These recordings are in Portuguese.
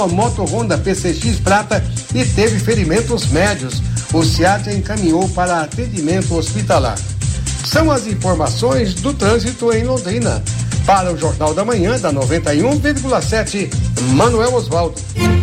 A moto Honda PCX prata e teve ferimentos médios. O SEAT encaminhou para atendimento hospitalar. São as informações do trânsito em Londrina. Para o Jornal da Manhã, da 91,7, Manuel Osvaldo.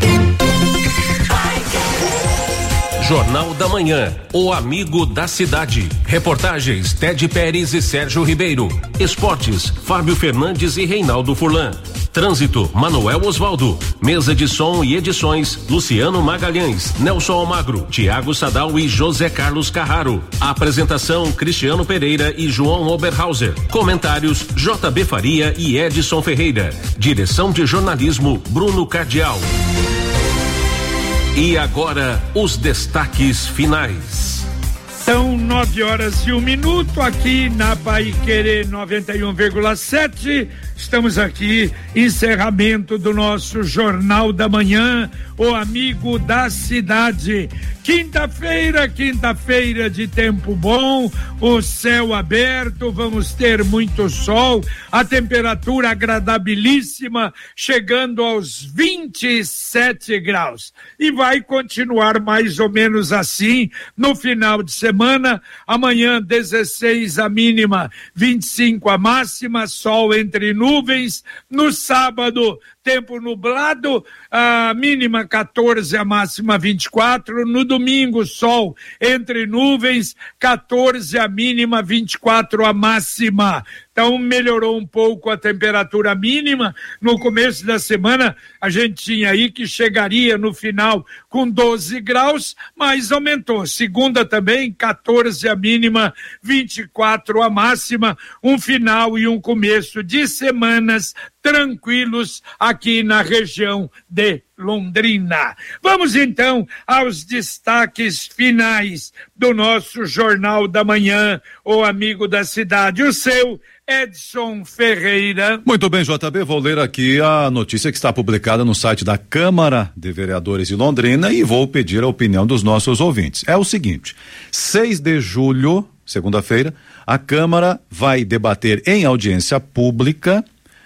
Jornal da Manhã, o amigo da cidade. Reportagens Ted Pérez e Sérgio Ribeiro. Esportes, Fábio Fernandes e Reinaldo Furlan. Trânsito, Manuel Osvaldo. Mesa de som e edições, Luciano Magalhães, Nelson Almagro, Tiago Sadal e José Carlos Carraro. Apresentação, Cristiano Pereira e João Oberhauser. Comentários, JB Faria e Edson Ferreira. Direção de jornalismo, Bruno Cardial. E agora, os destaques finais. São 9h01 aqui na Paiquerê 91,7. Estamos aqui, encerramento do nosso Jornal da Manhã, o amigo da cidade. Quinta-feira de tempo bom, o céu aberto, vamos ter muito sol, a temperatura agradabilíssima, chegando aos 27 graus. E vai continuar mais ou menos assim no final de semana. Amanhã 16 a mínima, 25 a máxima, sol entre nuvens. No sábado, tempo nublado, a mínima 14, a máxima 24. No domingo, sol entre nuvens, 14 a mínima, 24 a máxima. Então melhorou um pouco a temperatura mínima. No começo da semana a gente tinha aí que chegaria no final com 12 graus, mas aumentou. Segunda também, 14 a mínima, 24 a máxima. Um final e um começo de semanas tranquilos aqui na região de Londrina. Vamos então aos destaques finais do nosso Jornal da Manhã, o amigo da cidade, o seu Edson Ferreira. Muito bem, JB, vou ler aqui a notícia que está publicada no site da Câmara de Vereadores de Londrina e vou pedir a opinião dos nossos ouvintes. É o seguinte: 6 de julho, segunda-feira, a Câmara vai debater em audiência pública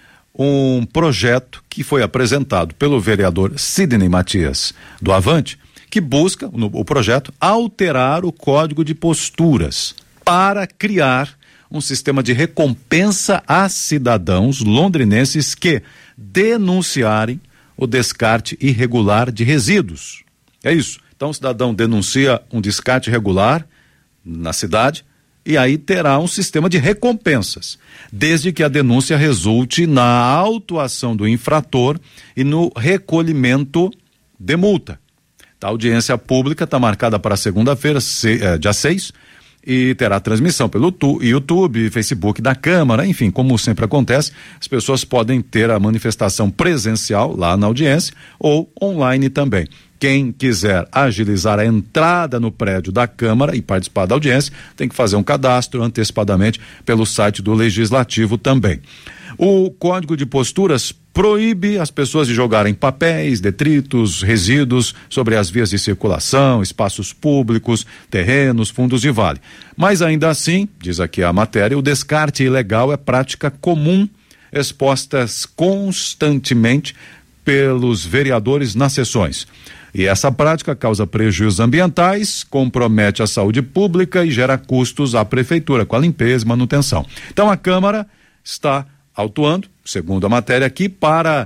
um projeto que foi apresentado pelo vereador Sidney Matias do Avante, que busca, o projeto, alterar o Código de Posturas para criar um sistema de recompensa a cidadãos londrinenses que denunciarem o descarte irregular de resíduos. É isso. Então o cidadão denuncia um descarte irregular na cidade e aí terá um sistema de recompensas, desde que a denúncia resulte na autuação do infrator e no recolhimento de multa. A audiência pública está marcada para segunda-feira, dia 6, e terá transmissão pelo YouTube, Facebook da Câmara, enfim, como sempre acontece, as pessoas podem ter a manifestação presencial lá na audiência ou online também. Quem quiser agilizar a entrada no prédio da Câmara e participar da audiência, tem que fazer um cadastro antecipadamente pelo site do Legislativo também. O Código de Posturas proíbe as pessoas de jogarem papéis, detritos, resíduos sobre as vias de circulação, espaços públicos, terrenos, fundos de vale. Mas ainda assim, diz aqui a matéria, o descarte ilegal é prática comum, expostas constantemente pelos vereadores nas sessões. E essa prática causa prejuízos ambientais, compromete a saúde pública e gera custos à prefeitura com a limpeza e manutenção. Então a Câmara está autuando, segundo a matéria aqui, para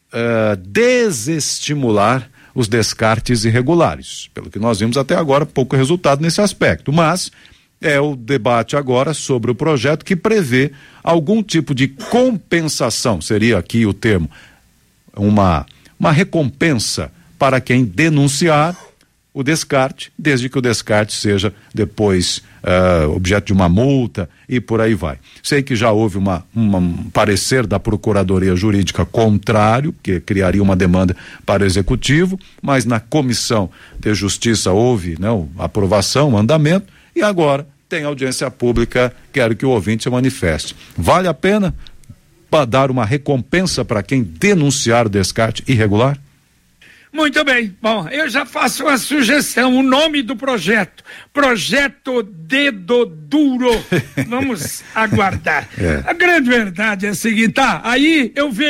desestimular os descartes irregulares. Pelo que nós vimos até agora, pouco resultado nesse aspecto, mas é o debate agora sobre o projeto que prevê algum tipo de compensação, seria aqui o termo, uma recompensa para quem denunciar o descarte, desde que o descarte seja depois objeto de uma multa e por aí vai. Sei que já houve um parecer da Procuradoria Jurídica contrário, que criaria uma demanda para o Executivo, mas na Comissão de Justiça houve, aprovação, um andamento, e agora tem audiência pública, quero que o ouvinte se manifeste. Vale a pena dar uma recompensa para quem denunciar o descarte irregular? Muito bem, bom, eu já faço uma sugestão, o nome do projeto, Projeto Dedo Duro, vamos aguardar. A grande verdade é a seguinte, aí eu vejo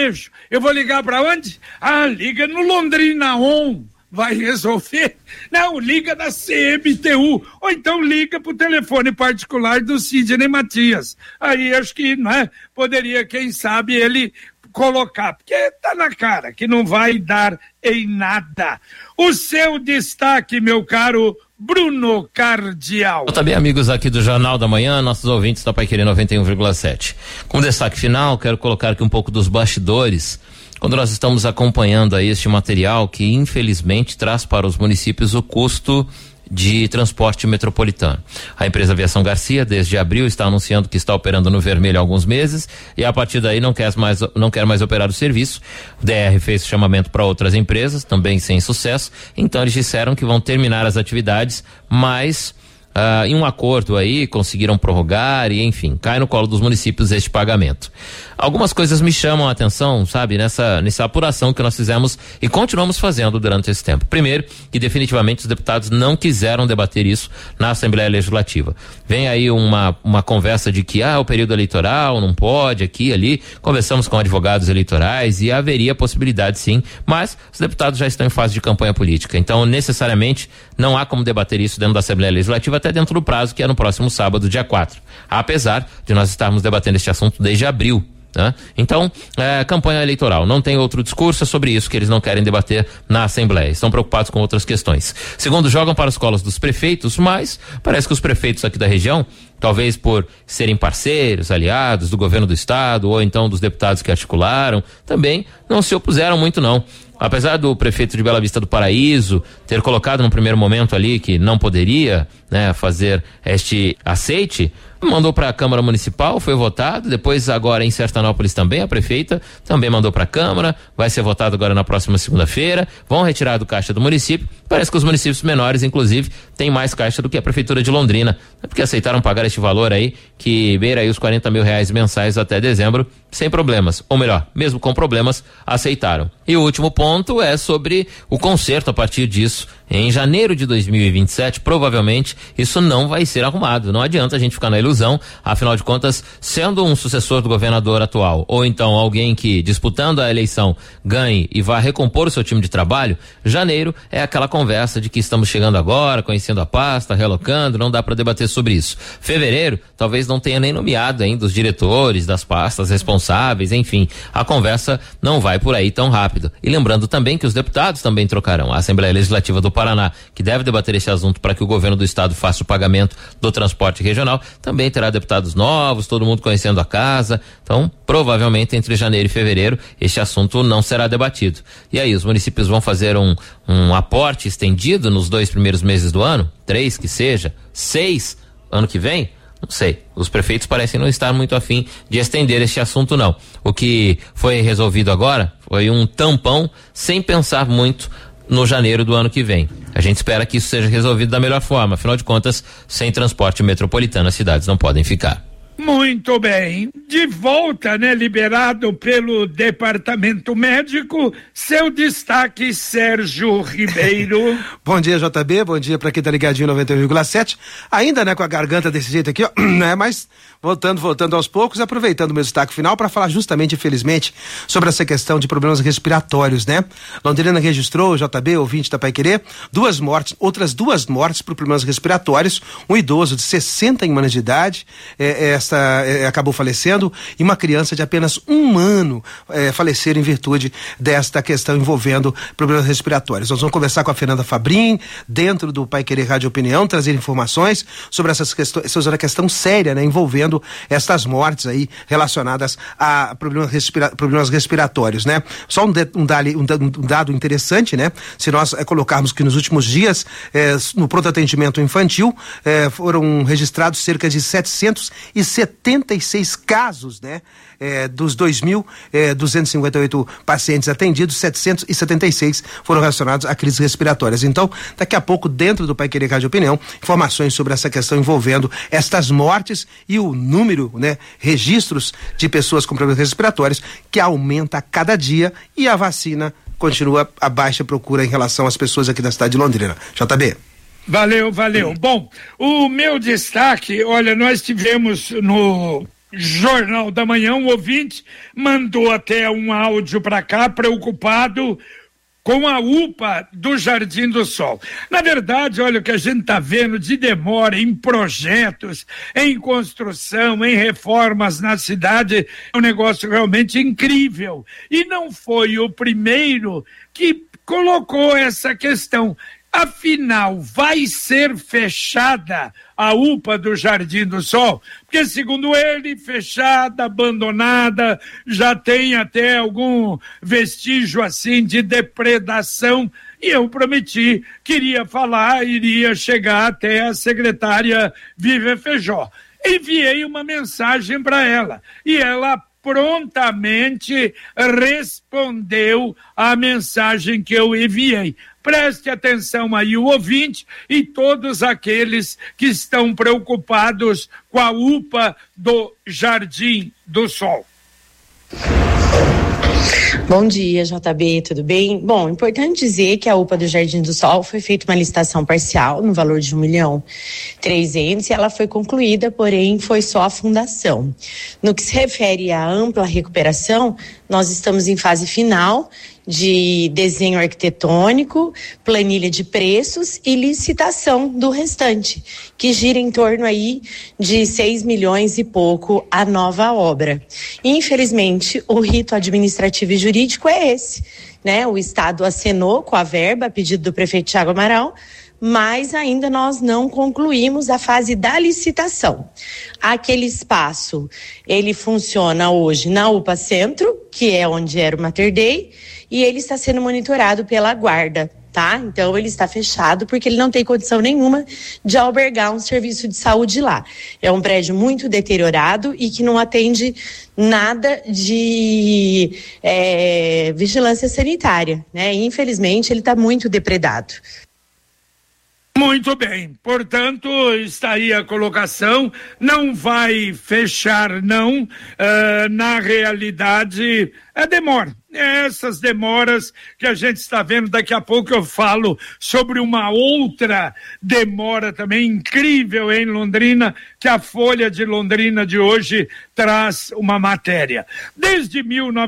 Eu vou ligar para onde? Liga no Londrina On. Vai resolver? Não, liga da CMTU, ou então liga pro telefone particular do Sidney Matias. Aí acho que, né, poderia, quem sabe, ele colocar, porque tá na cara que não vai dar em nada. O seu destaque, meu caro Bruno Cardial. Também, amigos aqui do Jornal da Manhã, nossos ouvintes da Paiquerê 91,7. Como destaque final, quero colocar aqui um pouco dos bastidores, quando nós estamos acompanhando aí este material que infelizmente traz para os municípios o custo de transporte metropolitano. A empresa Aviação Garcia, desde abril, está anunciando que está operando no vermelho há alguns meses e a partir daí não quer mais operar o serviço. O DR fez chamamento para outras empresas, também sem sucesso, então eles disseram que vão terminar as atividades, mas em um acordo aí conseguiram prorrogar e enfim, cai no colo dos municípios este pagamento. Algumas coisas me chamam a atenção, sabe, nessa apuração que nós fizemos e continuamos fazendo durante esse tempo. Primeiro, que definitivamente os deputados não quiseram debater isso na Assembleia Legislativa. Vem aí uma conversa de que o período eleitoral não pode, aqui, ali. Conversamos com advogados eleitorais e haveria possibilidade sim, mas os deputados já estão em fase de campanha política. Então, necessariamente, não há como debater isso dentro da Assembleia Legislativa até dentro do prazo, que é no próximo sábado, dia 4. Apesar de nós estarmos debatendo este assunto desde abril. Então, campanha eleitoral, não tem outro discurso, é sobre isso que eles não querem debater na Assembleia, estão preocupados com outras questões. Segundo, jogam para os colos dos prefeitos, mas parece que os prefeitos aqui da região, talvez por serem parceiros, aliados do governo do estado, ou então dos deputados que articularam, também não se opuseram muito não. Apesar do prefeito de Bela Vista do Paraíso ter colocado no primeiro momento ali que não poderia, fazer este aceite, mandou para a Câmara Municipal, foi votado, depois agora em Sertanópolis também, a prefeita também mandou para a Câmara, vai ser votado agora na próxima segunda-feira, vão retirar do caixa do município, parece que os municípios menores, inclusive, têm mais caixa do que a Prefeitura de Londrina, porque aceitaram pagar este valor aí, que beira aí os R$40 mil mensais até dezembro, sem problemas, ou melhor, mesmo com problemas, aceitaram. E o último ponto é sobre o conserto a partir disso. Em janeiro de 2027, provavelmente, isso não vai ser arrumado. Não adianta a gente ficar na ilusão, afinal de contas, sendo um sucessor do governador atual, ou então alguém que, disputando a eleição, ganhe e vá recompor o seu time de trabalho, janeiro é aquela conversa de que estamos chegando agora, conhecendo a pasta, relocando, não dá para debater sobre isso. Fevereiro, talvez não tenha nem nomeado ainda os diretores das pastas responsáveis, enfim, a conversa não vai por aí tão rápido. E lembrando também que os deputados também trocarão. A Assembleia Legislativa do Paraná, que deve debater esse assunto para que o governo do estado faça o pagamento do transporte regional, também terá deputados novos, todo mundo conhecendo a casa, então provavelmente entre janeiro e fevereiro este assunto não será debatido. E aí, os municípios vão fazer um aporte estendido nos 2 primeiros meses do ano? 3 que seja? 6 ano que vem? Não sei, os prefeitos parecem não estar muito afim de estender este assunto não. O que foi resolvido agora foi um tampão sem pensar muito no janeiro do ano que vem. A gente espera que isso seja resolvido da melhor forma, afinal de contas, sem transporte metropolitano as cidades não podem ficar. Muito bem, de volta, liberado pelo departamento médico, seu destaque, Sérgio Ribeiro. Bom dia, JB, bom dia para quem tá ligadinho 91,7, ainda, com a garganta desse jeito aqui, ó, mas voltando aos poucos, aproveitando o meu destaque final para falar justamente, infelizmente, sobre essa questão de problemas respiratórios, Londrina registrou, JB, ouvinte da Paiquerê, outras duas mortes por problemas respiratórios, um idoso de 61 anos de idade, acabou falecendo, e uma criança de apenas 1 ano faleceram em virtude desta questão envolvendo problemas respiratórios. Nós vamos conversar com a Fernanda Fabrin, dentro do Paiquerê Rádio Opinião, trazer informações sobre essas questões, sobre a questão séria, envolvendo estas mortes aí relacionadas a problemas respiratórios, Só um dado interessante, Se nós colocarmos que nos últimos dias, no pronto atendimento infantil, foram registrados cerca de 776 casos, dos 2.258 pacientes atendidos, 776 foram relacionados a crises respiratórias. Então, daqui a pouco, dentro do Paiquerê Rádio Opinião, informações sobre essa questão envolvendo estas mortes e o número, registros de pessoas com problemas respiratórios que aumenta a cada dia, e a vacina continua a baixa procura em relação às pessoas aqui da cidade de Londrina. JB. Valeu. Bom, o meu destaque, olha, nós tivemos no Jornal da Manhã, um ouvinte mandou até um áudio para cá, preocupado com a UPA do Jardim do Sol. Na verdade, olha o que a gente está vendo de demora em projetos, em construção, em reformas na cidade, é um negócio realmente incrível. E não foi o primeiro que colocou essa questão. Afinal, vai ser fechada a UPA do Jardim do Sol? Porque, segundo ele, fechada, abandonada, já tem até algum vestígio assim de depredação. E eu prometi, queria falar, iria chegar até a secretária Vivian Feijó. Enviei uma mensagem para ela e ela prontamente respondeu à mensagem que eu enviei. Preste atenção aí, o ouvinte e todos aqueles que estão preocupados com a UPA do Jardim do Sol. Bom dia, JB, tudo bem? Bom, importante dizer que a UPA do Jardim do Sol foi feita uma licitação parcial no valor de R$1.300.000 e ela foi concluída, porém foi só a fundação. No que se refere à ampla recuperação, nós estamos em fase final de desenho arquitetônico, planilha de preços e licitação do restante, que gira em torno aí de 6 milhões e pouco a nova obra. Infelizmente, o rito administrativo e jurídico é esse, né? O Estado acenou com a verba a pedido do prefeito Thiago Amaral, mas ainda nós não concluímos a fase da licitação. Aquele espaço, ele funciona hoje na UPA Centro, que é onde era o Mater Dei, e ele está sendo monitorado pela guarda, tá? Então ele está fechado porque ele não tem condição nenhuma de albergar um serviço de saúde lá. É um prédio muito deteriorado e que não atende nada de vigilância sanitária, né? Infelizmente ele está muito depredado. Muito bem, portanto, está aí a colocação, não vai fechar não, na realidade demora. Essas demoras que a gente está vendo, daqui a pouco eu falo sobre uma outra demora também incrível em Londrina, que a Folha de Londrina de hoje traz uma matéria. Desde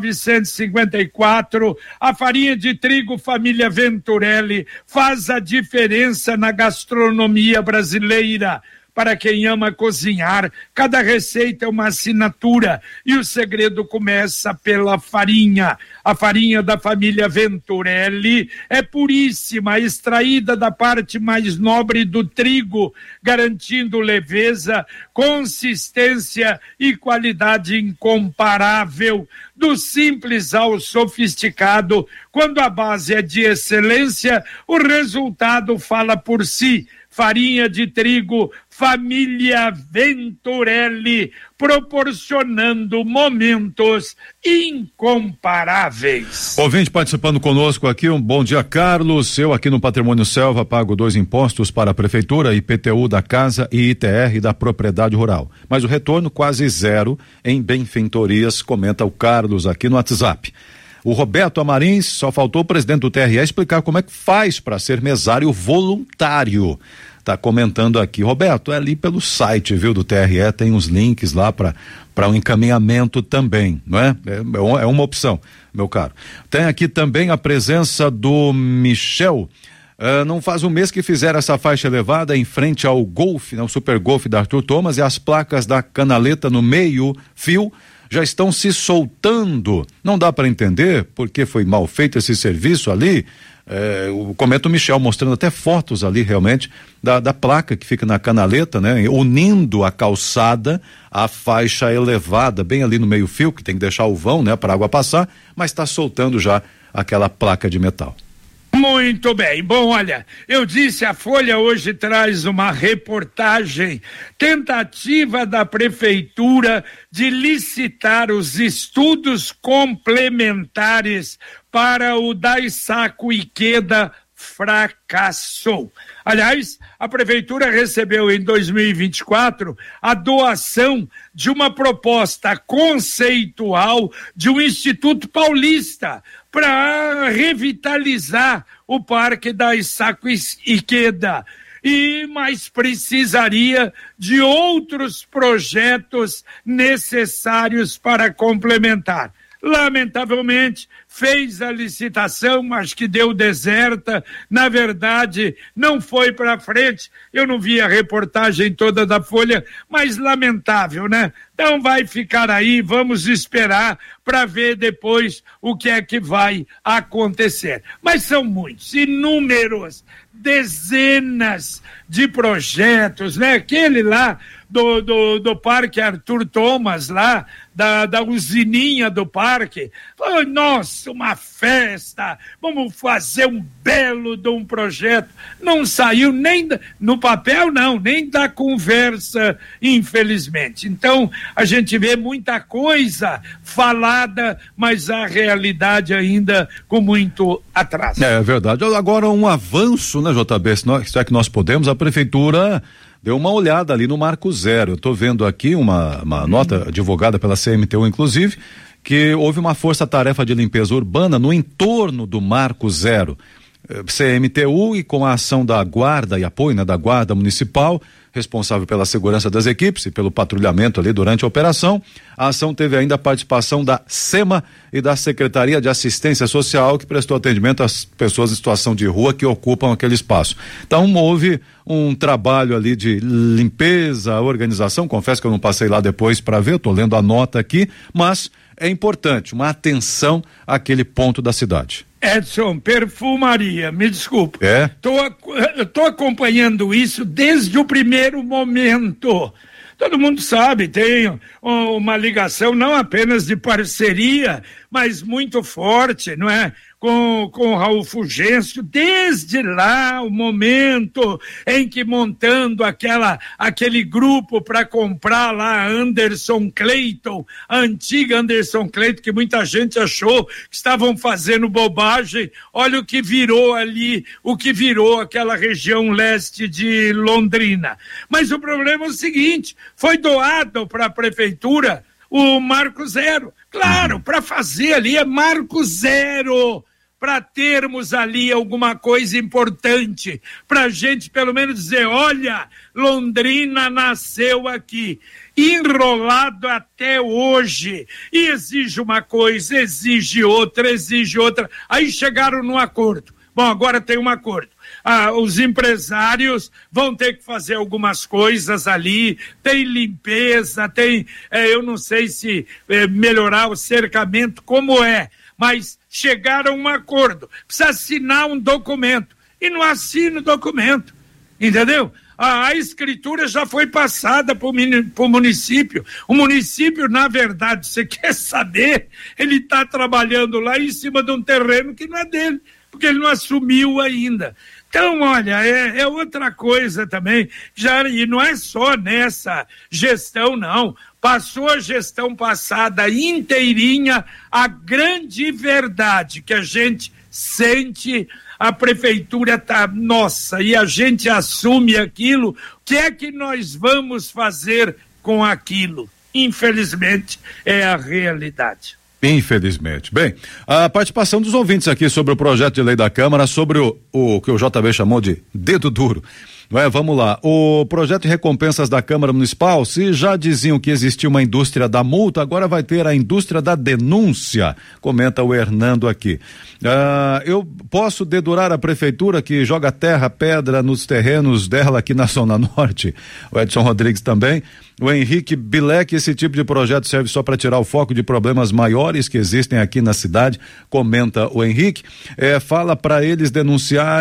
1954, a farinha de trigo família Venturelli faz a diferença na gastronomia brasileira. Para quem ama cozinhar, cada receita é uma assinatura e o segredo começa pela farinha. A farinha da família Venturelli é puríssima, extraída da parte mais nobre do trigo, garantindo leveza, consistência e qualidade incomparável. Do simples ao sofisticado, quando a base é de excelência, o resultado fala por si. Farinha de trigo, família Venturelli, proporcionando momentos incomparáveis. Ouvinte participando conosco aqui, um bom dia, Carlos. Eu aqui no Patrimônio Selva pago 2 impostos para a Prefeitura, IPTU da casa e ITR da propriedade rural. Mas o retorno quase zero em benfeitorias, comenta o Carlos aqui no WhatsApp. O Roberto Amarins, só faltou o presidente do TRE explicar como é que faz para ser mesário voluntário. Tá comentando aqui, Roberto, é ali pelo site, viu, do TRE, tem uns links lá para um encaminhamento também, não é? É uma opção, meu caro. Tem aqui também a presença do Michel. Não faz um mês que fizeram essa faixa elevada em frente ao Golf, né, o Super Golf da Arthur Thomas, e as placas da canaleta no meio fio já estão se soltando. Não dá para entender porque foi mal feito esse serviço ali. Comenta o Michel, mostrando até fotos ali realmente da placa que fica na canaleta, né? Unindo a calçada à faixa elevada, bem ali no meio fio, que tem que deixar o vão, né? Para a água passar, mas está soltando já aquela placa de metal. Muito bem, bom, olha, eu disse, a Folha hoje traz uma reportagem, tentativa da Prefeitura de licitar os estudos complementares para o Daisaku Ikeda fracassou. Aliás, a Prefeitura recebeu em 2024 a doação de uma proposta conceitual de um Instituto Paulista para revitalizar o Parque Daisaku Ikeda. mas precisaria de outros projetos necessários para complementar. Lamentavelmente, fez a licitação, mas que deu deserta, na verdade, não foi para frente. Eu não vi a reportagem toda da Folha, mas lamentável, né? Então vai ficar aí, vamos esperar para ver depois o que é que vai acontecer. Mas são muitos, inúmeros, dezenas de projetos, né? Aquele lá do Parque Arthur Thomas, lá, da usininha do parque. Oh, nossa, uma festa, vamos fazer um belo de um projeto. Não saiu nem no papel, não, nem da conversa, infelizmente. Então, a gente vê muita coisa falada, mas a realidade ainda com muito atraso. É verdade. Agora, um avanço, né, JB, se é que nós podemos, a prefeitura deu uma olhada ali no Marco Zero. Eu estou vendo aqui uma nota divulgada pela CMTU, inclusive, que houve uma força-tarefa de limpeza urbana no entorno do Marco Zero. CMTU, e com a ação da Guarda e apoio, né, da Guarda Municipal, responsável pela segurança das equipes e pelo patrulhamento ali durante a operação. A ação teve ainda a participação da SEMA e da Secretaria de Assistência Social, que prestou atendimento às pessoas em situação de rua que ocupam aquele espaço. Então houve um trabalho ali de limpeza, organização. Confesso que eu não passei lá depois para ver, eu tô lendo a nota aqui, mas é importante uma atenção àquele ponto da cidade. Edson, perfumaria, me desculpe. É? Tô acompanhando isso desde o primeiro momento. Todo mundo sabe, tem uma ligação não apenas de parceria, mas muito forte, não é? Com o Raul Fulgêncio, desde lá, o momento em que montando aquele grupo para comprar lá a Anderson Clayton, a antiga Anderson Clayton, que muita gente achou que estavam fazendo bobagem. Olha o que virou ali, o que virou aquela região leste de Londrina. Mas o problema é o seguinte, foi doado para a prefeitura o Marco Zero. Claro, para fazer ali é Marco Zero, para termos ali alguma coisa importante, para a gente pelo menos dizer, olha, Londrina nasceu aqui, enrolado até hoje, e exige uma coisa, exige outra, aí chegaram num acordo. Bom, agora tem um acordo. Os empresários vão ter que fazer algumas coisas ali, tem limpeza, tem, eu não sei se melhorar o cercamento, como é, mas chegaram a um acordo, precisa assinar um documento, e não assina o documento, entendeu? A escritura já foi passada para o município. O município, na verdade, você quer saber, ele está trabalhando lá em cima de um terreno que não é dele, porque ele não assumiu ainda. Então, olha, é outra coisa também, e não é só nessa gestão, não. Passou a gestão passada inteirinha, a grande verdade que a gente sente, a prefeitura tá, nossa, e a gente assume aquilo, o que é que nós vamos fazer com aquilo? Infelizmente, é a realidade. Infelizmente. Bem, a participação dos ouvintes aqui sobre o projeto de lei da Câmara, sobre o que o JB chamou de dedo duro. Vamos lá, o projeto de recompensas da Câmara Municipal, se já diziam que existia uma indústria da multa, agora vai ter a indústria da denúncia, comenta o Hernando aqui. Eu posso dedurar a prefeitura que joga terra, pedra nos terrenos dela aqui na Zona Norte? O Edson Rodrigues também. O Henrique Bilek, esse tipo de projeto serve só para tirar o foco de problemas maiores que existem aqui na cidade, comenta o Henrique. Fala para eles denunciar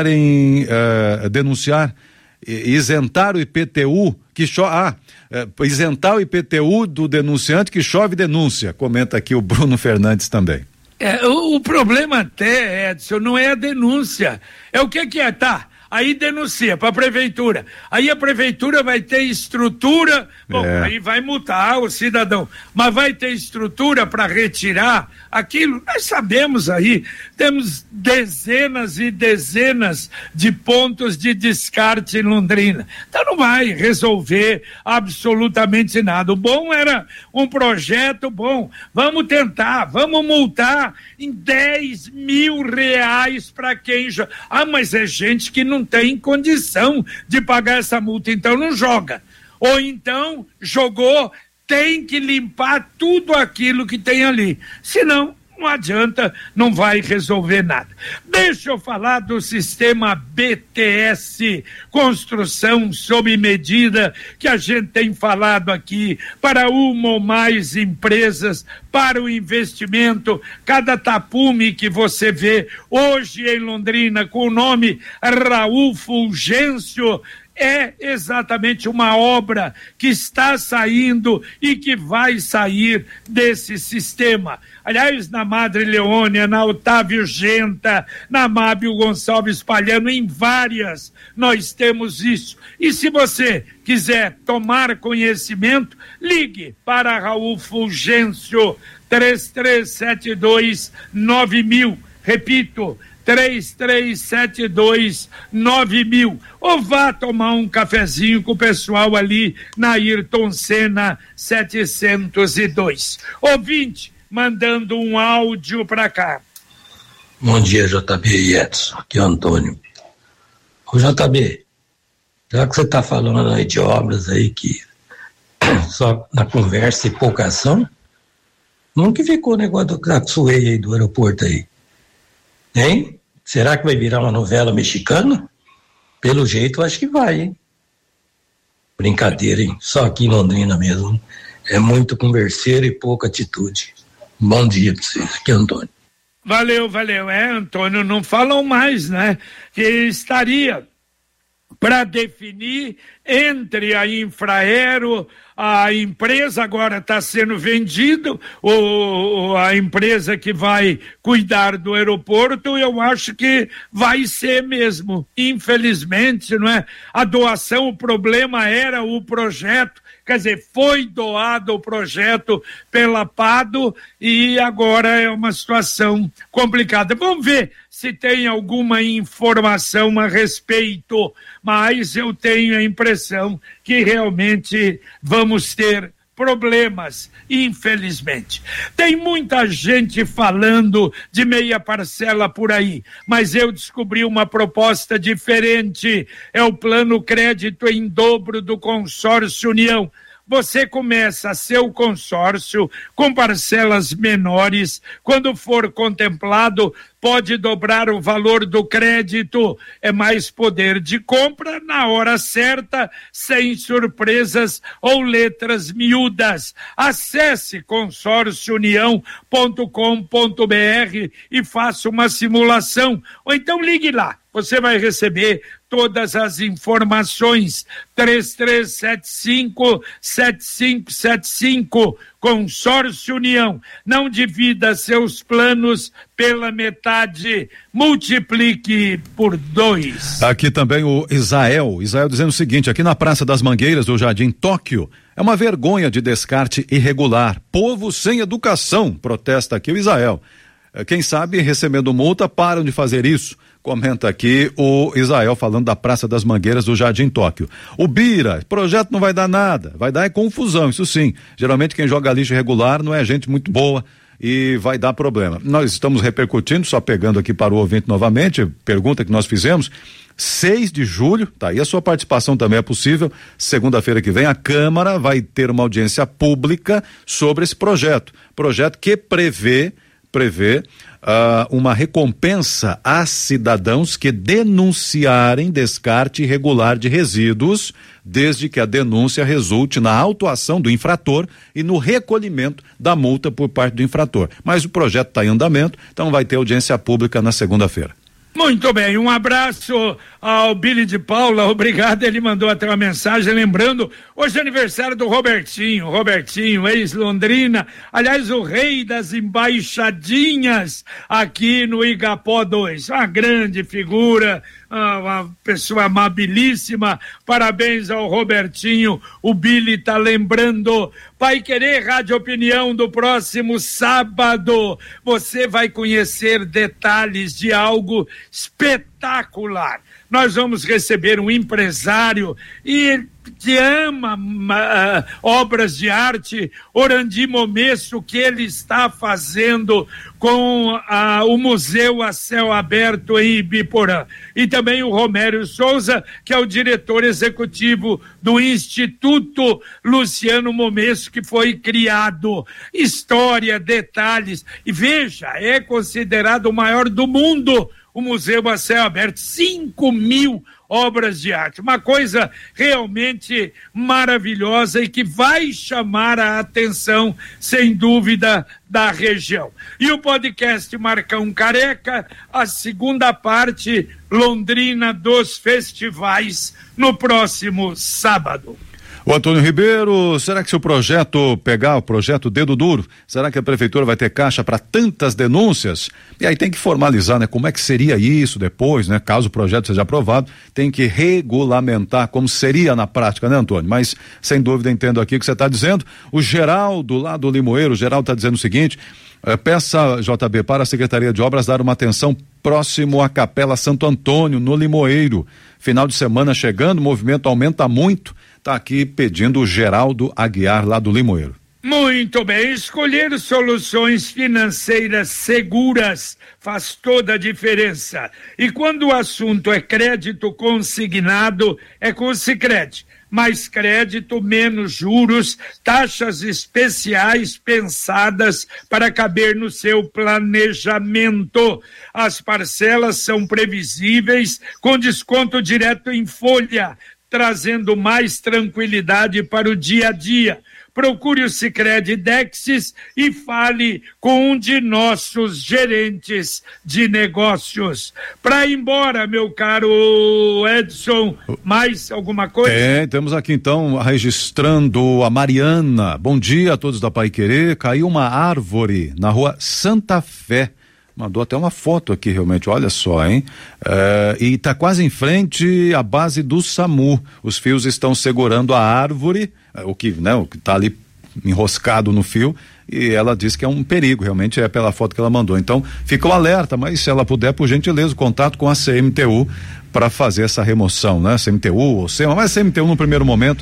isentar o IPTU isentar o IPTU do denunciante que chove denúncia, comenta aqui o Bruno Fernandes também. O problema até, Edson, não é a denúncia, é o que é, tá? Aí denuncia para a prefeitura, aí a prefeitura vai ter estrutura, aí vai multar o cidadão, mas vai ter estrutura para retirar aquilo. Nós sabemos aí, temos dezenas e dezenas de pontos de descarte em Londrina, então não vai resolver absolutamente nada. O bom era um projeto bom, vamos tentar, vamos multar em R$10 mil para quem já, mas é gente que não não tem condição de pagar essa multa, então não joga. Ou então jogou, tem que limpar tudo aquilo que tem ali, senão não adianta, não vai resolver nada. Deixa eu falar do sistema BTS, construção sob medida, que a gente tem falado aqui, para uma ou mais empresas, para o investimento. Cada tapume que você vê hoje em Londrina com o nome Raul Fulgêncio é exatamente uma obra que está saindo e que vai sair desse sistema. Aliás, na Madre Leônia, na Otávio Genta, na Mábio Gonçalves Palhano, em várias nós temos isso. E se você quiser tomar conhecimento, ligue para Raul Fulgêncio, 3372-9000. Repito, 3372-9000, ou vá tomar um cafezinho com o pessoal ali na Ayrton Senna 702. Ouvinte, mandando um áudio para cá. Bom dia, JB e Edson, aqui é o Antônio. Ô JB, já que você está falando aí de obras aí que só na conversa e pouca ação, nunca ficou o negócio do Craxuei aí do aeroporto aí? Hein? Será que vai virar uma novela mexicana? Pelo jeito, eu acho que vai, hein? Brincadeira, hein? Só aqui em Londrina mesmo. É muito converseiro e pouca atitude. Bom dia pra vocês. Aqui é Antônio. Valeu. Antônio, não falam mais, né? Que estaria para definir entre a Infraero, a empresa agora está sendo vendido, a empresa que vai cuidar do aeroporto, eu acho que vai ser mesmo, infelizmente, não é? A doação, o problema era o projeto, quer dizer, foi doado o projeto pela Pado e agora é uma situação complicada. Vamos ver se tem alguma informação a respeito, mas eu tenho a impressão que realmente vamos ter problemas, infelizmente. Tem muita gente falando de meia parcela por aí, mas eu descobri uma proposta diferente, é o plano crédito em dobro do Consórcio União. Você começa seu consórcio com parcelas menores, quando for contemplado, pode dobrar o valor do crédito, é mais poder de compra na hora certa, sem surpresas ou letras miúdas. Acesse consórciounião.com.br e faça uma simulação, ou então ligue lá, você vai receber todas as informações. 3375-7575, Consórcio União. Não divida seus planos pela metade, multiplique por 2. Aqui também o Isael dizendo o seguinte: aqui na Praça das Mangueiras do Jardim Tóquio, é uma vergonha de descarte irregular, povo sem educação, protesta aqui o Isael. Quem sabe recebendo multa param de fazer isso. Comenta aqui o Isael falando da Praça das Mangueiras do Jardim Tóquio. O Bira, projeto não vai dar nada, vai dar confusão, isso sim. Geralmente quem joga lixo irregular não é gente muito boa e vai dar problema. Nós estamos repercutindo, só pegando aqui para o ouvinte novamente, pergunta que nós fizemos, 6 de julho, tá aí a sua participação também é possível, segunda-feira que vem a Câmara vai ter uma audiência pública sobre esse projeto que prevê uma recompensa a cidadãos que denunciarem descarte irregular de resíduos, desde que a denúncia resulte na autuação do infrator e no recolhimento da multa por parte do infrator. Mas o projeto está em andamento, então vai ter audiência pública na segunda-feira. Muito bem, um abraço ao Billy de Paula, obrigado, ele mandou até uma mensagem lembrando, hoje é aniversário do Robertinho, ex-Londrina, aliás o rei das embaixadinhas aqui no Igapó 2, uma grande figura, uma pessoa amabilíssima, parabéns ao Robertinho, o Billy tá lembrando. Pai Querer Rádio Opinião do próximo sábado, você vai conhecer detalhes de algo espetacular espetacular. Nós vamos receber um empresário que ama obras de arte, Orandi Momesso, que ele está fazendo com o Museu a Céu Aberto em Ibiporã. E também o Romério Souza, que é o diretor executivo do Instituto Luciano Momesso, que foi criado. História, detalhes. E veja, é considerado o maior do mundo, o Museu a Céu Aberto, 5.000 obras de arte, uma coisa realmente maravilhosa e que vai chamar a atenção, sem dúvida, da região. E o podcast Marcão Careca, a segunda parte, Londrina dos festivais, no próximo sábado. O Antônio Ribeiro, será que se o projeto pegar o projeto Dedo Duro, será que a prefeitura vai ter caixa para tantas denúncias? E aí tem que formalizar, né? Como é que seria isso depois, né? Caso o projeto seja aprovado, tem que regulamentar como seria na prática, né, Antônio? Mas, sem dúvida, entendo aqui o que você está dizendo. O Geraldo, lá do Limoeiro, o Geraldo está dizendo o seguinte: peça, JB, para a Secretaria de Obras dar uma atenção próximo à Capela Santo Antônio, no Limoeiro. Final de semana chegando, o movimento aumenta muito. Está aqui pedindo o Geraldo Aguiar, lá do Limoeiro. Muito bem, escolher soluções financeiras seguras faz toda a diferença. E quando o assunto é crédito consignado, é com o Sicredi. Mais crédito, menos juros, taxas especiais pensadas para caber no seu planejamento. As parcelas são previsíveis, com desconto direto em folha, trazendo mais tranquilidade para o dia a dia. Procure o Sicredi Dexis e fale com um de nossos gerentes de negócios. Para ir embora, meu caro Edson, mais alguma coisa? Temos aqui então registrando a Mariana. Bom dia a todos da Paiquerê. Caiu uma árvore na rua Santa Fé. Mandou até uma foto aqui, realmente, olha só, hein? E tá quase em frente à base do SAMU. Os fios estão segurando a árvore, o que tá ali enroscado no fio, e ela disse que é um perigo, realmente, é pela foto que ela mandou. Então, fica o alerta, mas se ela puder, por gentileza, o contato com a CMTU para fazer essa remoção, né? CMTU ou SEMA, mas CMTU no primeiro momento,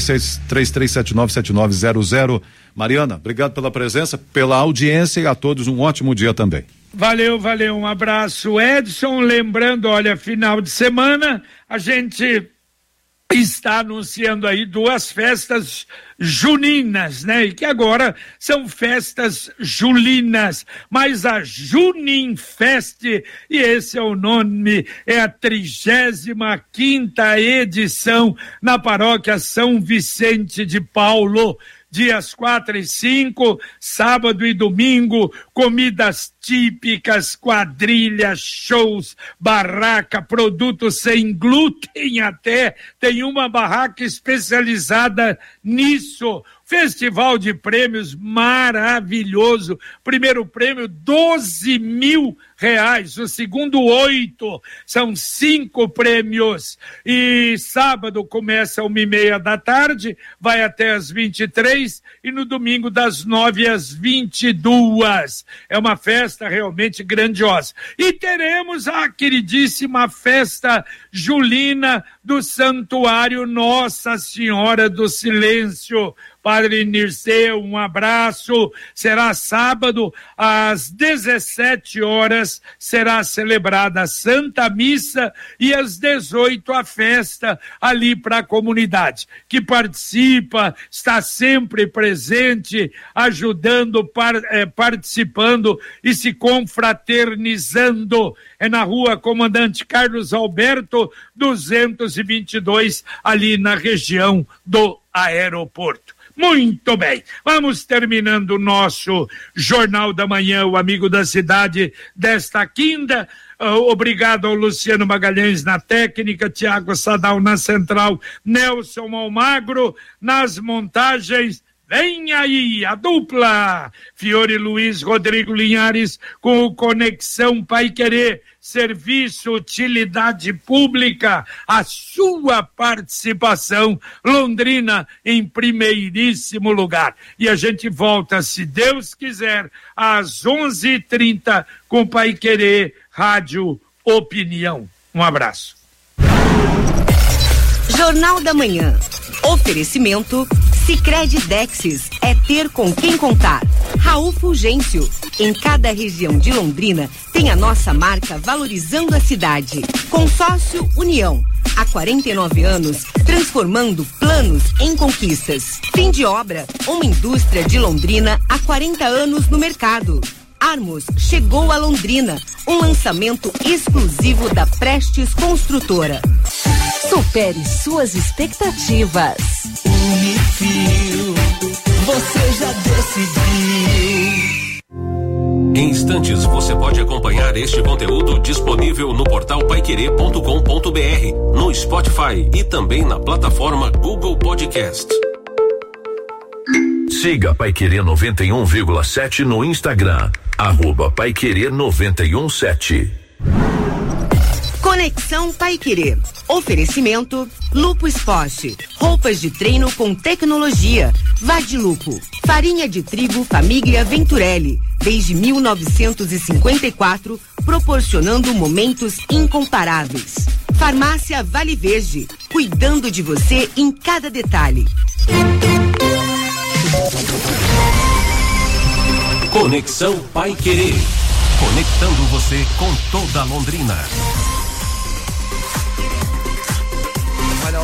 33797900. Mariana, obrigado pela presença, pela audiência, e a todos um ótimo dia também. Valeu, um abraço, Edson. Lembrando, olha, final de semana a gente está anunciando aí 2 festas juninas, né? E que agora são festas julinas, mas a Juninfest, e esse é o nome, é a 35ª edição na paróquia São Vicente de Paulo. Dias 4 e 5, sábado e domingo, comidas típicas, quadrilhas, shows, barraca, produtos sem glúten até, tem uma barraca especializada nisso. Festival de prêmios maravilhoso. Primeiro prêmio, R$12.000. O segundo, 8. São 5 prêmios. E sábado começa 1h30 da tarde, vai até às 23, e no domingo das 9 às 22. É uma festa realmente grandiosa. E teremos a queridíssima festa julina do Santuário Nossa Senhora do Silêncio. Padre Nirceu, um abraço. Será sábado às 17 horas, será celebrada a Santa Missa, e às 18 a festa ali para a comunidade que participa, está sempre presente, ajudando, participando e se confraternizando. É na rua Comandante Carlos Alberto 222, ali na região do aeroporto. Muito bem, vamos terminando o nosso Jornal da Manhã, o Amigo da Cidade, desta quinta. Obrigado ao Luciano Magalhães na técnica, Tiago Sadal na central, Nelson Almagro nas montagens. Vem aí a dupla Fiore Luiz, Rodrigo Linhares, com o Conexão Paiquerê, serviço, utilidade pública, a sua participação, Londrina em primeiríssimo lugar. E a gente volta, se Deus quiser, às 11h30 com Paiquerê Rádio Opinião. Um abraço. Jornal da Manhã. Oferecimento Sicredi Dexis, é ter com quem contar. Raul Fulgêncio, em cada região de Londrina tem a nossa marca valorizando a cidade. Consórcio União, há 49 anos transformando planos em conquistas. Fim de obra, uma indústria de Londrina há 40 anos no mercado. Armos chegou a Londrina, um lançamento exclusivo da Prestes Construtora. Supere suas expectativas. Unifil, você já decidiu. Em instantes você pode acompanhar este conteúdo disponível no portal paiquerê.com.br, no Spotify e também na plataforma Google Podcast. Siga Paiquerê 91,7 no Instagram, @Paiquerê 917. Conexão Paiquerê. Oferecimento Lupo Esporte, roupas de treino com tecnologia. Vadilupo, farinha de trigo família Venturelli, desde 1954, proporcionando momentos incomparáveis. Farmácia Vale Verde, cuidando de você em cada detalhe. Conexão Paiquerê, conectando você com toda Londrina. Olha,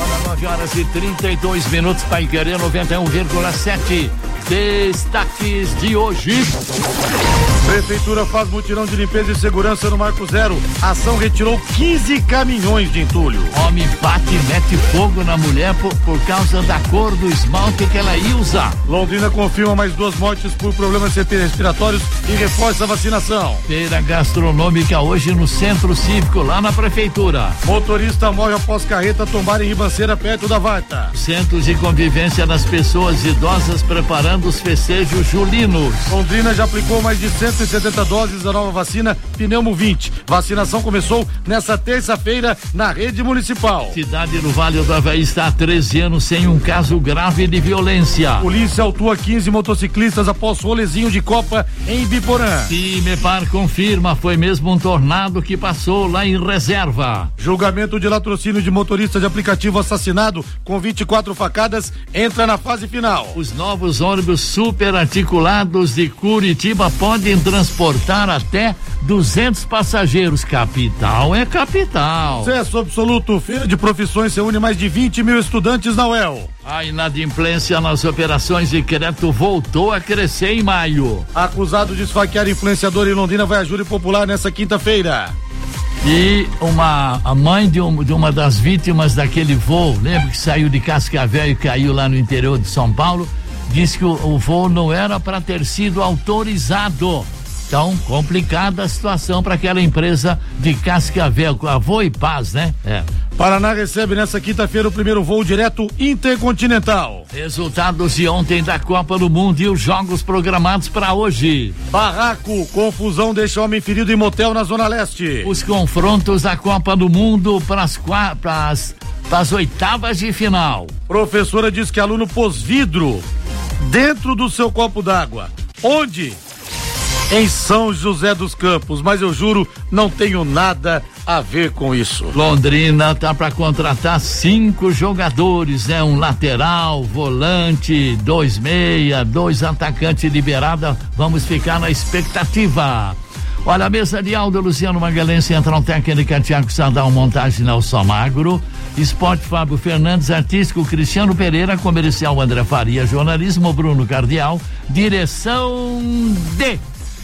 9h32, Paiquerê 91,7. Destaques de hoje. Prefeitura faz mutirão de limpeza e segurança no Marco Zero. A ação retirou 15 caminhões de entulho. Homem bate e mete fogo na mulher por causa da cor do esmalte que ela ia usar. Londrina confirma mais 2 mortes por problemas respiratórios e reforça a vacinação. Feira gastronômica hoje no Centro Cívico, lá na Prefeitura. Motorista morre após carreta tombar em ribanceira perto da Varta. Centros de convivência das pessoas idosas preparando os festejos julinos. Londrina já aplicou mais de 170 doses da nova vacina Pneumo 20. Vacinação começou nesta terça-feira na rede municipal. Cidade do Vale do Havaí está há 13 anos sem um caso grave de violência. Polícia autua 15 motociclistas após rolezinho de Copa em Biporã. Timepar confirma, foi mesmo um tornado que passou lá em Reserva. Julgamento de latrocínio de motorista de aplicativo assassinado com 24 facadas entra na fase final. Os novos ônibus super articulados de Curitiba podem transportar até 200 passageiros. Capital é capital. Sucesso absoluto. Feira de profissões reúne mais de 20 mil estudantes na UEL. A inadimplência nas operações de crédito voltou a crescer em maio. Acusado de esfaquear influenciador em Londrina vai a júri popular nessa quinta-feira. E a mãe de uma das vítimas daquele voo, lembra que saiu de Cascavel e caiu lá no interior de São Paulo, disse que o voo não era para ter sido autorizado. Então, complicada a situação para aquela empresa de Cascavel, a Voa e Paz, né? Paraná recebe nessa quinta-feira o primeiro voo direto intercontinental. Resultados de ontem da Copa do Mundo e os jogos programados para hoje. Barraco, confusão deixa homem ferido em motel na Zona Leste. Os confrontos da Copa do Mundo para as oitavas de final. Professora diz que aluno pôs vidro dentro do seu copo d'água. Onde? Em São José dos Campos, mas eu juro, não tenho nada a ver com isso. Londrina tá para contratar 5 jogadores, né? Um lateral, volante, 2 meia, 2 atacantes liberados. Vamos ficar na expectativa. Olha, a mesa de áudio, Luciano Magalhães, Central Técnica, Tiago Sadal, montagem Nelson Magro, esporte Fábio Fernandes, artístico Cristiano Pereira, comercial André Faria, jornalismo Bruno Cardial, direção de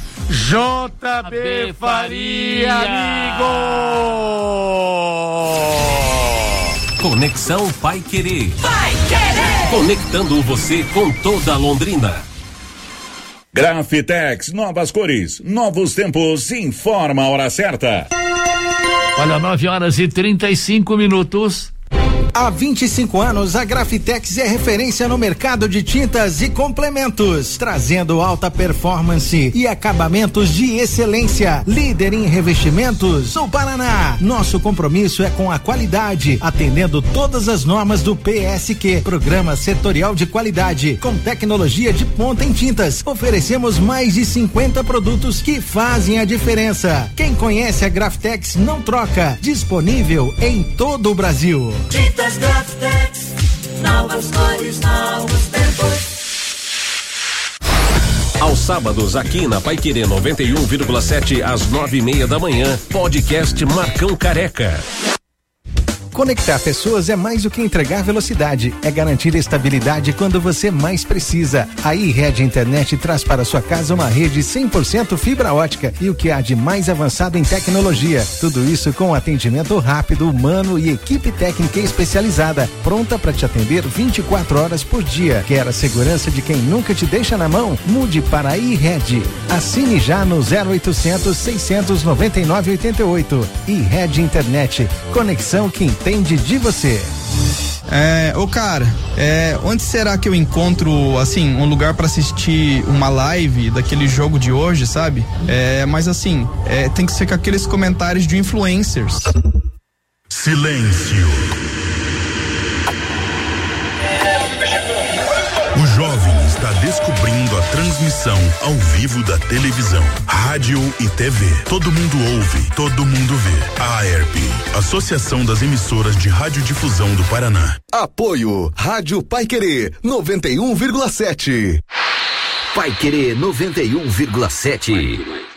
JB Faria, amigo. Conexão Paiquerê. Conectando você com toda Londrina. Grafitex, novas cores, novos tempos, informa a hora certa. Olha, 9h35. Há 25 anos, a Grafitex é referência no mercado de tintas e complementos, trazendo alta performance e acabamentos de excelência. Líder em revestimentos no Paraná. Nosso compromisso é com a qualidade, atendendo todas as normas do PSQ, Programa Setorial de Qualidade, com tecnologia de ponta em tintas. Oferecemos mais de 50 produtos que fazem a diferença. Quem conhece a Grafitex não troca. Disponível em todo o Brasil. Tintas Grafitex, novas cores, novos tempos. Aos sábados, aqui na Paiquerê 91,7 às 9:30 da manhã, podcast Marcão Careca. Conectar pessoas é mais do que entregar velocidade, é garantir estabilidade quando você mais precisa. A iRede Internet traz para sua casa uma rede 100% fibra ótica e o que há de mais avançado em tecnologia. Tudo isso com atendimento rápido, humano e equipe técnica especializada, pronta para te atender 24 horas por dia. Quer a segurança de quem nunca te deixa na mão? Mude para a iRede. Assine já no 0800 699 88. iRede Internet. Conexão que entende de você. Cara, onde será que eu encontro, assim, um lugar pra assistir uma live daquele jogo de hoje, sabe? Mas assim, tem que ser com aqueles comentários de influencers. Silêncio. O jovem está descobrindo a transmissão ao vivo da televisão, rádio e TV. Todo mundo ouve, todo mundo vê. A AERP, Associação das Emissoras de Radiodifusão do Paraná. Apoio Rádio Paiquerê 91,7. Paiquerê 91,7.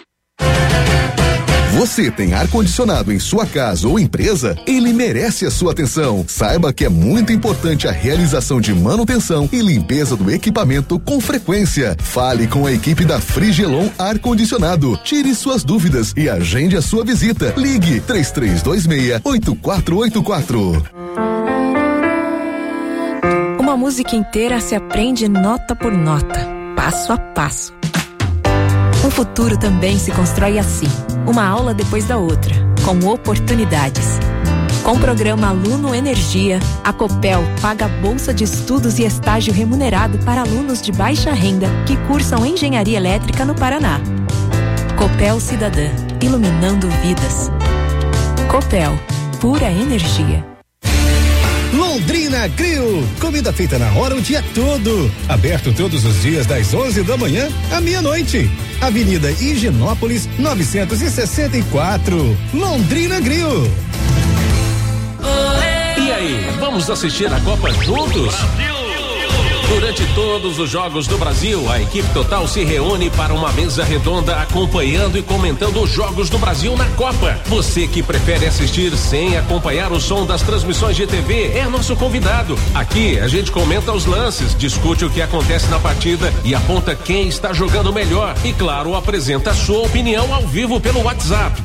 Você tem ar-condicionado em sua casa ou empresa? Ele merece a sua atenção. Saiba que é muito importante a realização de manutenção e limpeza do equipamento com frequência. Fale com a equipe da Frigelon Ar-Condicionado. Tire suas dúvidas e agende a sua visita. Ligue 3326-8484. Uma música inteira se aprende nota por nota, passo a passo. Um futuro também se constrói assim, uma aula depois da outra, com oportunidades. Com o programa Aluno Energia, a Copel paga bolsa de estudos e estágio remunerado para alunos de baixa renda que cursam engenharia elétrica no Paraná. Copel Cidadã, iluminando vidas. Copel, pura energia. Londrina Grill, comida feita na hora o dia todo, aberto todos os dias das 11 da manhã à meia-noite. Avenida Higienópolis 964, Londrina Grill. E aí, vamos assistir a Copa juntos? Durante todos os jogos do Brasil, a equipe total se reúne para uma mesa redonda acompanhando e comentando os jogos do Brasil na Copa. Você que prefere assistir sem acompanhar o som das transmissões de TV é nosso convidado. Aqui a gente comenta os lances, discute o que acontece na partida e aponta quem está jogando melhor. E claro, apresenta a sua opinião ao vivo pelo WhatsApp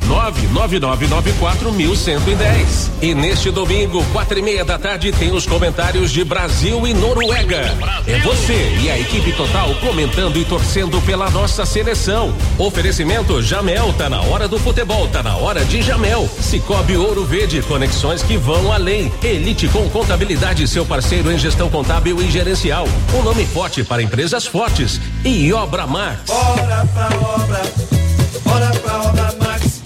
999941110. E neste domingo, 4:30 da tarde, tem os comentários de Brasil e Noruega. É você e a equipe total comentando e torcendo pela nossa seleção. Oferecimento Jamel, tá na hora do futebol, tá na hora de Jamel. Cicobi Ouro Verde, conexões que vão além. Elite com Contabilidade, seu parceiro em gestão contábil e gerencial. Um nome forte para empresas fortes. E Obra Max. Bora pra obra Max.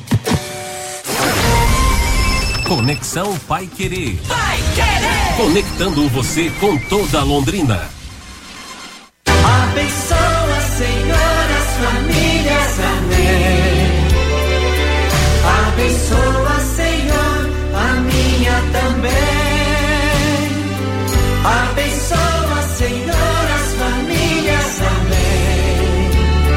Conexão Paiquerê. Paiquerê. Conectando você com toda a Londrina. Abençoa, Senhor, as famílias, amém. Abençoa, Senhor, a minha também. Abençoa, Senhor, as famílias, amém.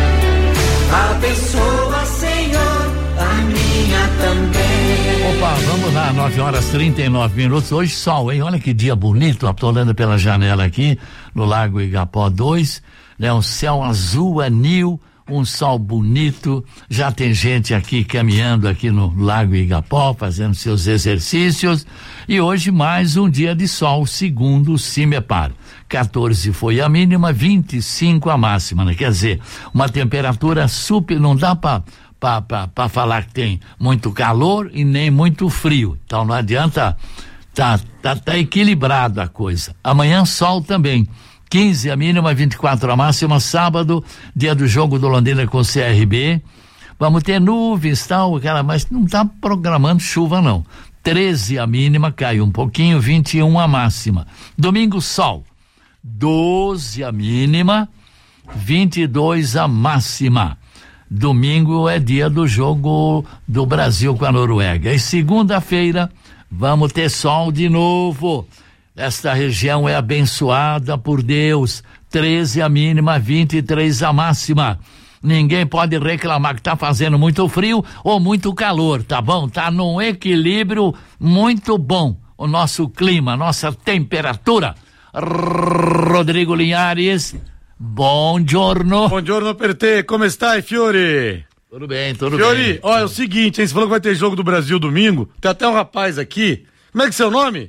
Abençoa, Senhor, a minha também. Opa, vamos lá, 9h39. Hoje sol, hein? Olha que dia bonito. Estou olhando pela janela aqui no Lago Igapó 2, né? Um céu azul anil, um sol bonito. Já tem gente aqui caminhando aqui no Lago Igapó, fazendo seus exercícios. E hoje mais um dia de sol, segundo o CIMEPAR. 14 foi a mínima, 25 a máxima, né? Quer dizer, uma temperatura super, não dá para falar que tem muito calor e nem muito frio. Então não adianta Tá equilibrada a coisa. Amanhã sol também. 15 a mínima, 24 a máxima. Sábado, dia do jogo do Londrina com o CRB. Vamos ter nuvens, tal, mas não tá programando chuva não. 13 a mínima, cai um pouquinho, 21 a máxima. Domingo, sol. 12 a mínima, 22 a máxima. Domingo é dia do jogo do Brasil com a Noruega. E segunda-feira vamos ter sol de novo. Esta região é abençoada por Deus. 13 a mínima, 23 a máxima. Ninguém pode reclamar que tá fazendo muito frio ou muito calor, tá bom? Tá num equilíbrio muito bom o nosso clima, nossa temperatura. Rodrigo Linhares, buongiorno. Buongiorno per te, como está, Fiore? Tudo bem, tudo Fiore, bem. Ó, é o seguinte, hein, você falou que vai ter jogo do Brasil domingo, tem até um rapaz aqui, como é que é seu nome?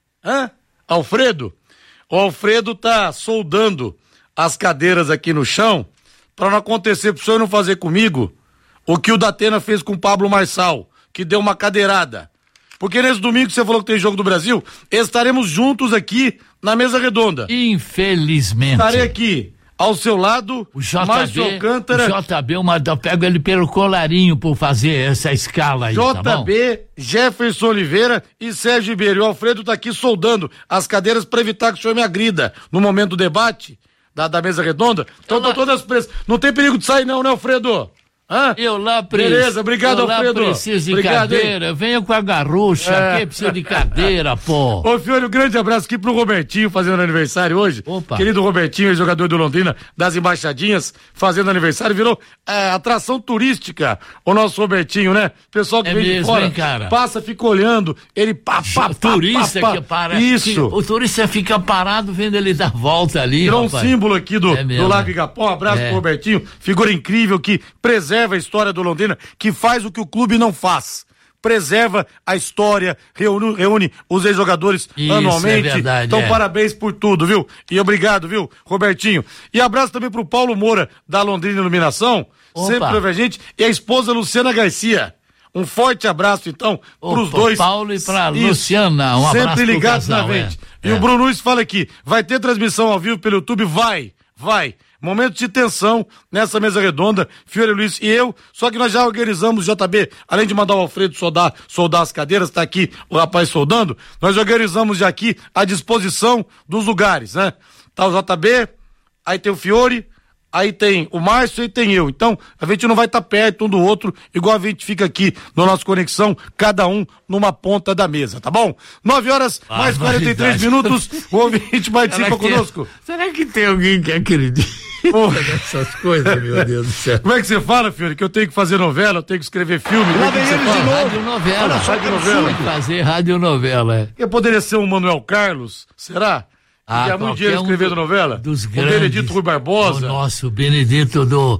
Alfredo? O Alfredo tá soldando as cadeiras aqui no chão pra não acontecer pro senhor não fazer comigo o que o Datena fez com o Pablo Marçal, que deu uma cadeirada. Porque nesse domingo que você falou que tem jogo do Brasil, estaremos juntos aqui na mesa redonda. Infelizmente. Estarei aqui ao seu lado, o JB, Márcio Alcântara. O JB, eu pego ele pelo colarinho por fazer essa escala aí, JB, tá bom? Jefferson Oliveira e Sérgio Ribeiro. E o Alfredo tá aqui soldando as cadeiras para evitar que o senhor me agrida no momento do debate da mesa redonda. Então tô todas presas. Não tem perigo de sair não, né, Alfredo? Eu lá preciso. Beleza, obrigado, Alfredo. Eu lá preciso de obrigado, cadeira. Eu venho com a garrucha, aqui precisa de cadeira, pô. Ô, Fiore, um grande abraço aqui pro Robertinho, fazendo aniversário hoje. Opa. Querido Robertinho, jogador do Londrina, das Embaixadinhas, fazendo aniversário, virou atração turística, o nosso Robertinho, né? Pessoal que vem mesmo, de fora, hein, cara? passa, fica olhando, ele turista que para. Isso. O turista fica parado vendo ele dar volta ali, virou rapaz. Um símbolo aqui do Lago Igapó. Um abraço pro Robertinho, figura incrível que preserva a história do Londrina, que faz o que o clube não faz. Preserva a história, reúne os ex-jogadores anualmente. É verdade, então, parabéns por tudo, viu? E obrigado, viu, Robertinho? E abraço também pro Paulo Moura, da Londrina Iluminação, sempre ouve a gente, e a esposa Luciana Garcia. Um forte abraço, então, pros dois. Paulo e pra Luciana, um abraço. Sempre ligados na frente. E o Bruno Luiz fala aqui, vai ter transmissão ao vivo pelo YouTube? Vai. Momento de tensão nessa mesa redonda, Fiore Luiz e eu, só que nós já organizamos, JB, além de mandar o Alfredo soldar as cadeiras, tá aqui o rapaz soldando, nós organizamos já aqui a disposição dos lugares, né? Tá o JB, aí tem o Fiore, aí tem o Márcio e tem eu. Então, a gente não vai estar perto um do outro, igual a gente fica aqui no nosso Conexão, cada um numa ponta da mesa, tá bom? 9h mais 43 minutos, o ouvinte participa conosco. Será que tem alguém que acredita nessas coisas, meu Deus do céu? Como é que você fala, Fiore? Que eu tenho que fazer novela, eu tenho que escrever filme? Lá vem ele de novo. Radionovela. Fazer radionovela. Que poderia ser um Manuel Carlos, será? Que há muito dinheiro escrevendo novela? Dos grandes. O Benedito Rui Barbosa. O nosso Benedito do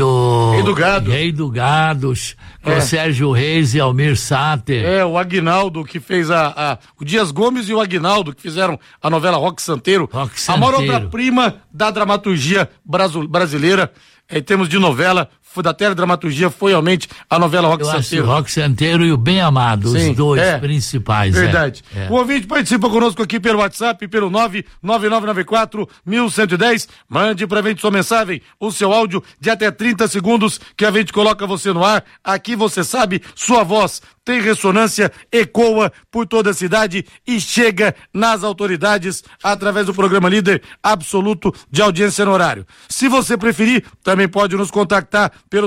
Rei do Gado. Rei do Gados, com Sérgio Reis e Almir Sater. O Aguinaldo que fez o Dias Gomes e o Aguinaldo que fizeram a novela Roque Santeiro. A maior obra-prima da dramaturgia brasileira em termos de novela. Da teledramaturgia foi realmente a novela Roque Santeiro. O Roque Santeiro e o Bem Amado, os dois principais. Verdade. O ouvinte participa conosco aqui pelo WhatsApp, pelo 99994-1110. Mande pra gente sua mensagem, o seu áudio de até 30 segundos, que a gente coloca você no ar. Aqui você sabe, sua voz tem ressonância, ecoa por toda a cidade e chega nas autoridades através do programa Líder Absoluto de Audiência no Horário. Se você preferir, também pode nos contactar pelo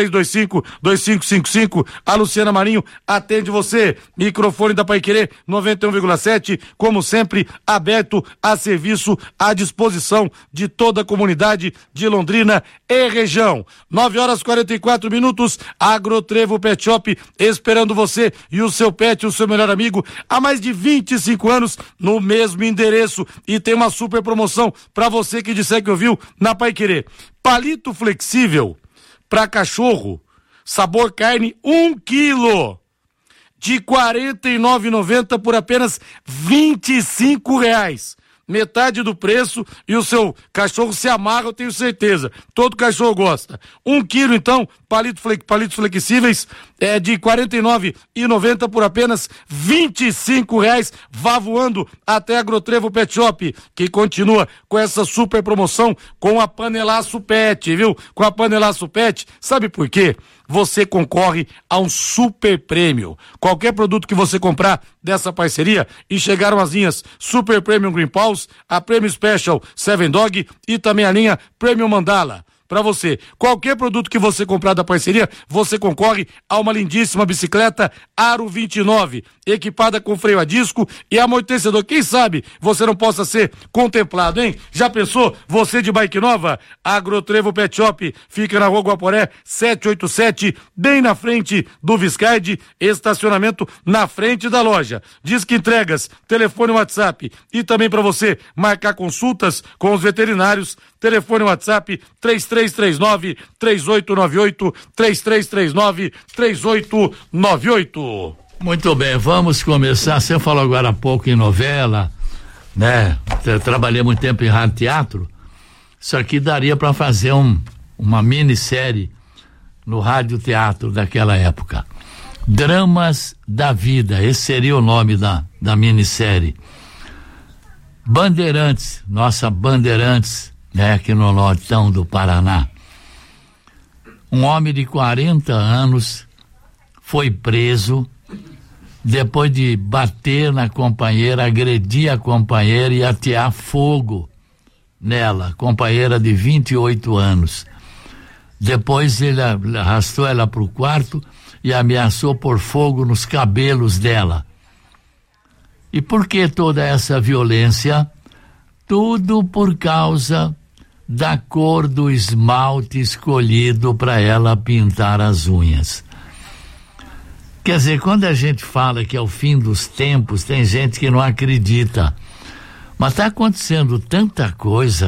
3325-2555. A Luciana Marinho atende você. Microfone da Paiquerê 91,7, como sempre, aberto a serviço, à disposição de toda a comunidade de Londrina e região. 9h44, Agrotrevo Pet Shop, esperando você e o seu pet, o seu melhor amigo, há mais de 25 anos, no mesmo endereço. E tem uma super promoção para você que disser que ouviu na Paiquerê. Palito flexível para cachorro, sabor carne, 1 quilo, de R$ 49,90 por apenas R$ 25. metade do preço e o seu cachorro se amarra, eu tenho certeza. Todo cachorro gosta. 1 quilo, então, palitos flexíveis de R$ 49,90 por apenas R$25. Vá voando até Agrotrevo Pet Shop, que continua com essa super promoção com a Panelaço Pet, viu? Com a Panelaço Pet, sabe por quê? Você concorre a um super prêmio. Qualquer produto que você comprar dessa parceria, e chegaram as linhas Super Premium Green Paws, a Premium Special Seven Dog e também a linha Premium Mandala. Para você, qualquer produto que você comprar da parceria, você concorre a uma lindíssima bicicleta Aro 29, equipada com freio a disco e amortecedor. Quem sabe você não possa ser contemplado, hein? Já pensou? Você de bike nova? Agrotrevo Pet Shop fica na Rua Guaporé 787, bem na frente do Viscard, estacionamento na frente da loja. Disque entregas, telefone WhatsApp e também para você marcar consultas com os veterinários, telefone WhatsApp 3339-3898, 3339-3898. Muito bem, vamos começar. Você falou agora há pouco em novela, né? Eu trabalhei muito tempo em rádio teatro. Isso aqui daria para fazer uma minissérie no rádio teatro daquela época. Dramas da Vida, esse seria o nome da minissérie. Bandeirantes, nossa Bandeirantes, né, aqui no nortão do Paraná. Um homem de 40 anos foi preso depois de bater na companheira, agredir a companheira e atear fogo nela, companheira de 28 anos. Depois ele arrastou ela para o quarto e ameaçou pôr fogo nos cabelos dela. E por que toda essa violência? Tudo por causa da cor do esmalte escolhido para ela pintar as unhas. Quer dizer, quando a gente fala que é o fim dos tempos, tem gente que não acredita. Mas está acontecendo tanta coisa.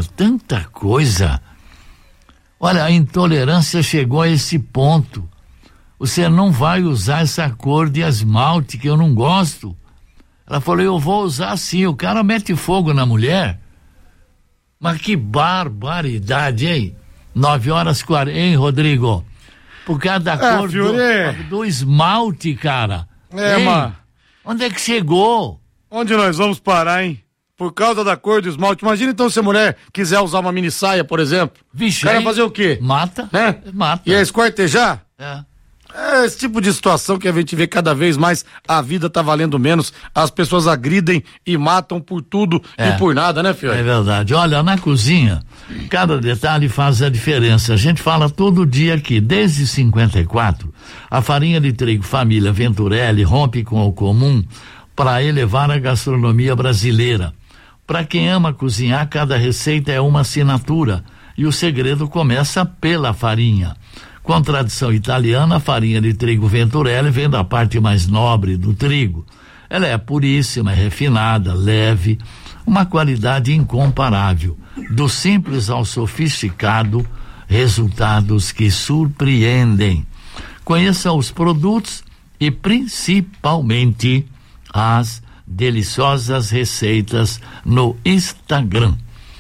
Olha, a intolerância chegou a esse ponto. Você não vai usar essa cor de esmalte que eu não gosto. Ela falou, eu vou usar sim. O cara mete fogo na mulher. Mas que barbaridade, hein? 9h40, hein, Rodrigo? Por causa da cor do esmalte, cara. Mas... onde é que chegou? Onde nós vamos parar, hein? Por causa da cor do esmalte. Imagina então se a mulher quiser usar uma mini saia, por exemplo. Vixe, o cara vai fazer o quê? Mata. Né? Mata. E esquartejar? É esse tipo de situação que a gente vê cada vez mais, a vida tá valendo menos, as pessoas agridem e matam por tudo e por nada, né, filho? É verdade. Olha, na cozinha, cada detalhe faz a diferença. A gente fala todo dia aqui, desde 54, a farinha de trigo família Venturelli rompe com o comum para elevar a gastronomia brasileira. Para quem ama cozinhar, cada receita é uma assinatura e o segredo começa pela farinha. Com tradição italiana, a farinha de trigo Venturelli vem da parte mais nobre do trigo. Ela é puríssima, é refinada, leve, uma qualidade incomparável. Do simples ao sofisticado, resultados que surpreendem. Conheça os produtos e principalmente as deliciosas receitas no Instagram.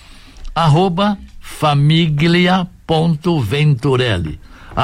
@famiglia.venturelli.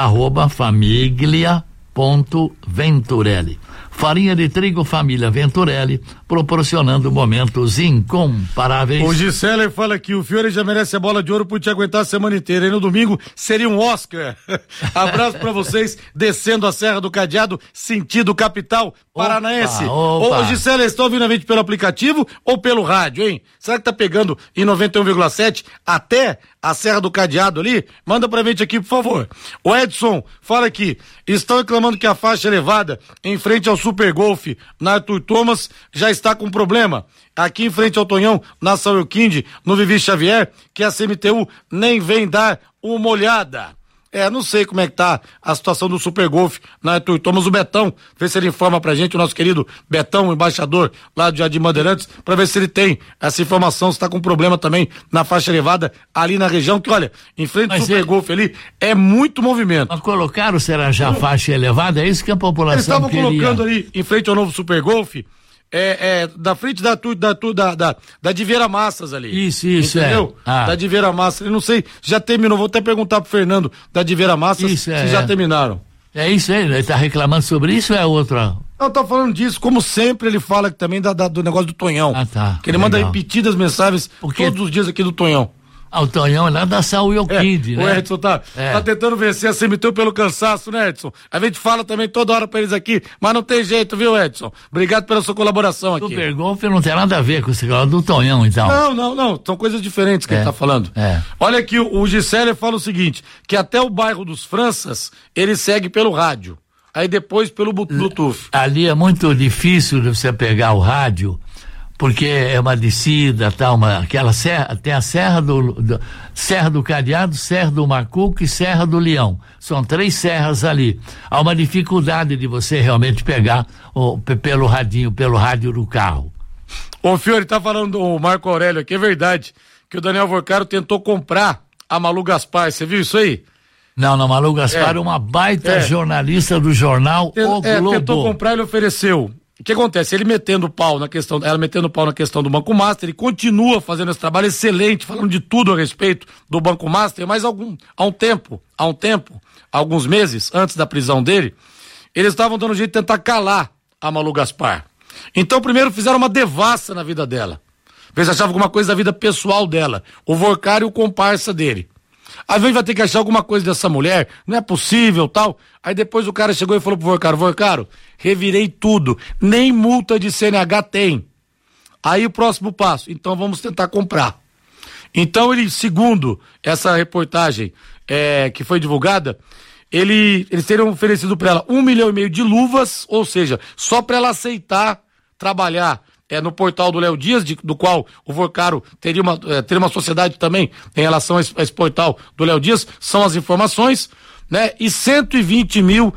@famiglia.venturelli. Farinha de trigo família Venturelli, proporcionando momentos incomparáveis. O Giseller fala que o Fiore já merece a bola de ouro por te aguentar a semana inteira. E no domingo seria um Oscar. Abraço pra vocês, descendo a Serra do Cadeado, sentido capital paranaense. Ô Giseller, estão ouvindo a gente pelo aplicativo ou pelo rádio, hein? Será que tá pegando em 91,7 até a Serra do Cadeado ali? Manda pra gente aqui, por favor. O Edson fala aqui, estão reclamando que a faixa elevada em frente ao Super Golf na Arthur Thomas já está com problema. Aqui em frente ao Tonhão, na São Euquinde, no Vivi Xavier, que a CMTU nem vem dar uma olhada. Não sei como é que tá a situação do Super Golf na Arthur Thomas. O Betão, vê se ele informa pra gente, o nosso querido Betão, embaixador lá do Jardim Bandeirantes, pra ver se ele tem essa informação, se tá com problema também na faixa elevada ali na região, que olha, em frente ao Super Golf ali, é muito movimento. Mas colocaram, será já a faixa elevada? É isso que a população Eles estavam colocando ali, em frente ao novo Super Golf, da frente da Diveira Massas ali. Isso, entendeu? Da Diveira Massas. Eu não sei, já terminou, vou até perguntar pro Fernando da Diveira Massas se já terminaram. É isso aí, ele tá reclamando sobre isso ou é outra? Eu tô falando disso, como sempre ele fala também do negócio do Tonhão. Tá. Que ele manda repetidas mensagens todos os dias aqui do Tonhão. O Tonhão é lá da Saúl Kid, né? O Edson tá tentando vencer a Semitou pelo cansaço, né, Edson? A gente fala também toda hora pra eles aqui, mas não tem jeito, viu, Edson? Obrigado pela sua colaboração aqui. Super Golf não tem nada a ver com esse negócio do Tonhão, então. Não, são coisas diferentes que ele tá falando. Olha aqui, o Gisele fala o seguinte, que até o bairro dos Franças, ele segue pelo rádio, aí depois pelo Bluetooth. Ali é muito difícil de você pegar o rádio, porque é uma descida, aquela serra, tem a Serra do Cadeado, Serra do Macuco e Serra do Leão. São 3 serras ali. Há uma dificuldade de você realmente pegar pelo rádio do carro. Ô, Fiore, tá falando do Marco Aurélio aqui, é verdade, que o Daniel Vorcaro tentou comprar a Malu Gaspar, você viu isso aí? Não, Malu Gaspar é uma baita jornalista do jornal O Globo. Tentou comprar, ele ofereceu. O que acontece? Ela metendo pau na questão do Banco Master, ele continua fazendo esse trabalho excelente, falando de tudo a respeito do Banco Master, mas há um tempo, alguns meses antes da prisão dele, eles estavam dando jeito de tentar calar a Malu Gaspar. Então, primeiro fizeram uma devassa na vida dela. Eles achavam alguma coisa da vida pessoal dela, o Vorcaro e o comparsa dele. Às vezes vai ter que achar alguma coisa dessa mulher, não é possível, tal. Aí depois o cara chegou e falou pro Vorcaro, revirei tudo, nem multa de CNH tem. Aí o próximo passo, então vamos tentar comprar. Então ele, segundo essa reportagem que foi divulgada, eles teriam oferecido para ela 1,5 milhão de luvas, ou seja, só para ela aceitar trabalhar no portal do Léo Dias, do qual o Vorcaro teria uma sociedade também em relação a esse portal do Léo Dias, são as informações, né? E R$120 mil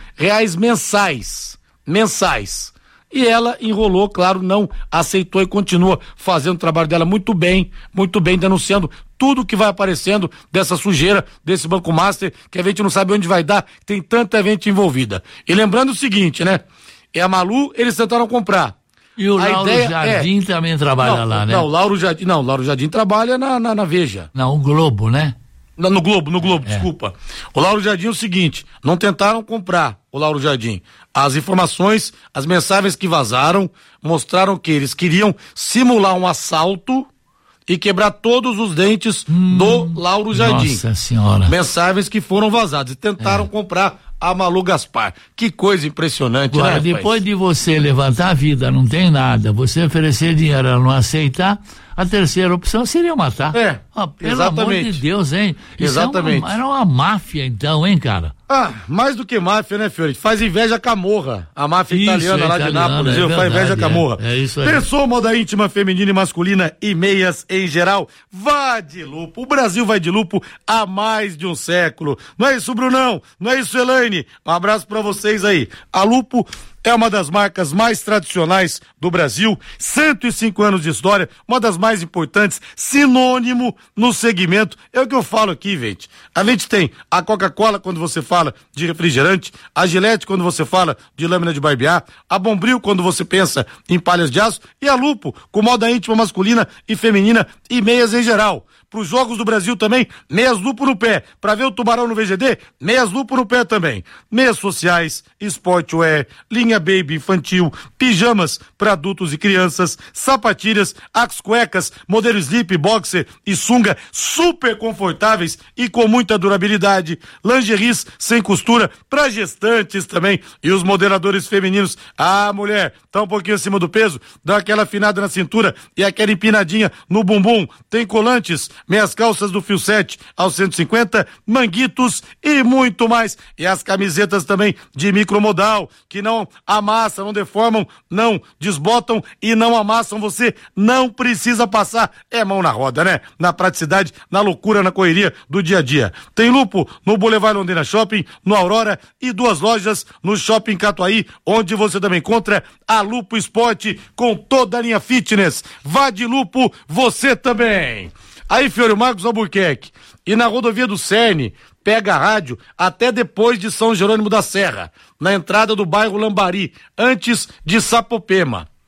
mensais. E ela enrolou, claro, não aceitou e continua fazendo o trabalho dela muito bem, denunciando tudo que vai aparecendo dessa sujeira, desse Banco Master, que a gente não sabe onde vai dar, tem tanta gente envolvida. E lembrando o seguinte, né? A Malu, eles tentaram comprar. E o Lauro Jardim também trabalha lá, né? Não, Lauro Jardim trabalha na Veja. Não, o Globo, né? No Globo, desculpa. O Lauro Jardim é o seguinte, não tentaram comprar o Lauro Jardim. As informações, as mensagens que vazaram, mostraram que eles queriam simular um assalto e quebrar todos os dentes do Lauro Jardim. Nossa Senhora. Mensagens que foram vazadas e tentaram comprar a Malu Gaspar. Que coisa impressionante, agora, né? Depois de você levantar a vida, não tem nada, você oferecer dinheiro, ela não aceitar, a terceira opção seria matar. Pelo exatamente. Amor de Deus, hein? Exatamente. Era uma máfia então, hein, cara? Mais do que máfia, né, Fiore? Faz inveja com a Morra, a máfia italiana lá de Nápoles, faz inveja com a Morra. É isso aí. Pensou moda íntima, feminina e masculina e meias em geral? Vá de Lupo. O Brasil vai de Lupo há mais de um século. Não é isso, Brunão? Não é isso, Elaine? Um abraço pra vocês aí. A Lupo é uma das marcas mais tradicionais do Brasil, 105 anos de história, uma das mais importantes, sinônimo no segmento. É o que eu falo aqui, gente. A gente tem a Coca-Cola quando você fala de refrigerante, a Gillette quando você fala de lâmina de barbear, a Bombril quando você pensa em palhas de aço e a Lupo com moda íntima masculina e feminina e meias em geral. Para os Jogos do Brasil também, meias Lupo no pé. Para ver o Tubarão no VGD, meias Lupo no pé também. Meias sociais, sportwear, linha baby infantil, pijamas para adultos e crianças, sapatilhas, as cuecas, modelo slip, boxer e sunga super confortáveis e com muita durabilidade. Lingeries sem costura para gestantes também. E os modeladores femininos. Mulher, tá um pouquinho acima do peso, dá aquela afinada na cintura e aquela empinadinha no bumbum. Tem colantes, meias calças do fio 7 aos 150, manguitos e muito mais. E as camisetas também de micromodal, que não amassam, não deformam, não desbotam e não amassam. Você não precisa passar mão na roda, né? Na praticidade, na loucura, na correria do dia a dia. Tem Lupo no Boulevard Londrina Shopping, no Aurora e 2 lojas no Shopping Catuaí, onde você também encontra a Lupo Esporte com toda a linha fitness. Vá de Lupo, você também. Aí, Fiore, Marcos Albuquerque, e na rodovia do Cerne, pega a rádio até depois de São Jerônimo da Serra, na entrada do bairro Lambari, antes de Sapopema.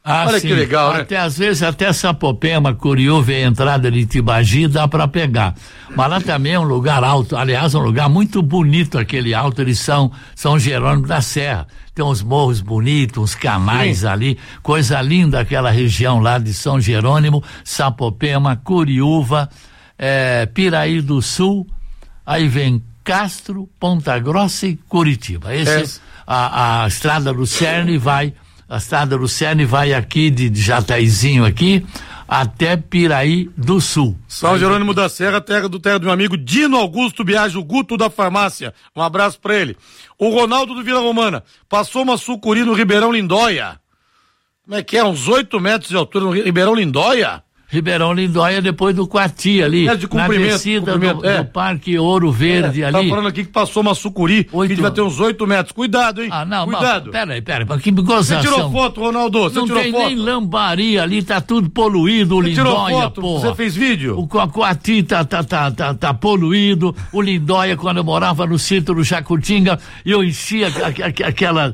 Olha sim. que legal, né? Até às vezes, até Sapopema, Curiúva e a entrada de Tibagi dá pra pegar. Mas lá também é um lugar alto, aliás, um lugar muito bonito aquele alto, eles são São Jerônimo da Serra. Tem uns morros bonitos, uns canais ali, coisa linda aquela região lá de São Jerônimo, Sapopema, Curiúva, Piraí do Sul, aí vem Castro, Ponta Grossa e Curitiba. A estrada do Cerne vai aqui de Jataizinho aqui até Piraí do Sul. São Jerônimo da Serra, terra do meu amigo Dino Augusto Biagio Guto da Farmácia. Um abraço pra ele. O Ronaldo do Vila Romana passou uma sucuri no Ribeirão Lindóia. Como é que é? Uns 8 metros de altura no Ribeirão Lindóia? Ribeirão Lindóia, depois do Quarti ali, de na descida do Parque Ouro Verde ali. Tá falando aqui que passou uma sucuri, que devia ter uns 8 metros. Cuidado, hein? Cuidado. Peraí, que gozação. Você tirou foto, Ronaldo? Você não tirou tem foto? Nem Lambari ali, tá tudo poluído, o Lindóia, tirou foto? porra. Você fez vídeo? O Quarti tá poluído, o Lindóia, quando eu morava no sítio do Jacutinga, eu enchia aquelas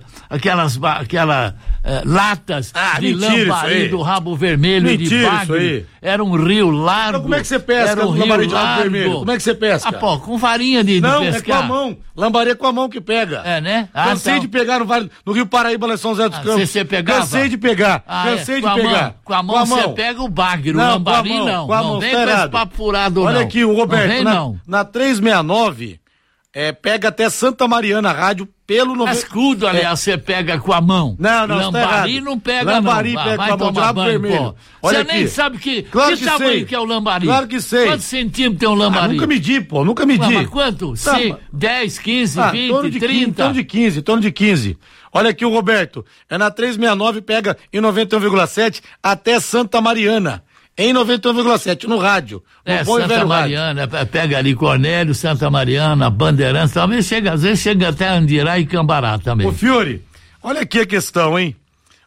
latas de Lambari do Rabo Vermelho e de bagre. Era um rio largo. Então como é que você pesca no Lambari de Rabo Vermelho? Como é que você pesca? Com farinha de pescar. Não, é com a mão. Lambari é com a mão que pega. É, né? Cansei de pegar no Rio Paraíba, lá em São José dos Campos. Você pegava? Cansei de pegar. Cansei de pegar. Com a mão você pega o bagre, o Lambari não. Não vem com esse papo furado, não. Olha aqui, o Roberto, não. na 369, pega até Santa Mariana Rádio pelo... Cascudo, aliás, você pega com a mão. Não, Lambari não pega, Lambari pega com a mão de Rabo Vermelho. Você nem sabe que tamanho que é o Lambari. Claro que sei. Quantos centímetros tem um Lambari? Nunca medi, pô, nunca medi. Mas quanto? 10, 15, 20, 30? Em torno de 15. Olha aqui o Roberto, na 369, pega em 91,7 até Santa Mariana. Em 91,7 no rádio. Santa Mariana, pega ali Cornélio, Santa Mariana, Bandeirantes, talvez às vezes chega até Andirá e Cambará também. Ô Fiore, olha aqui a questão, hein?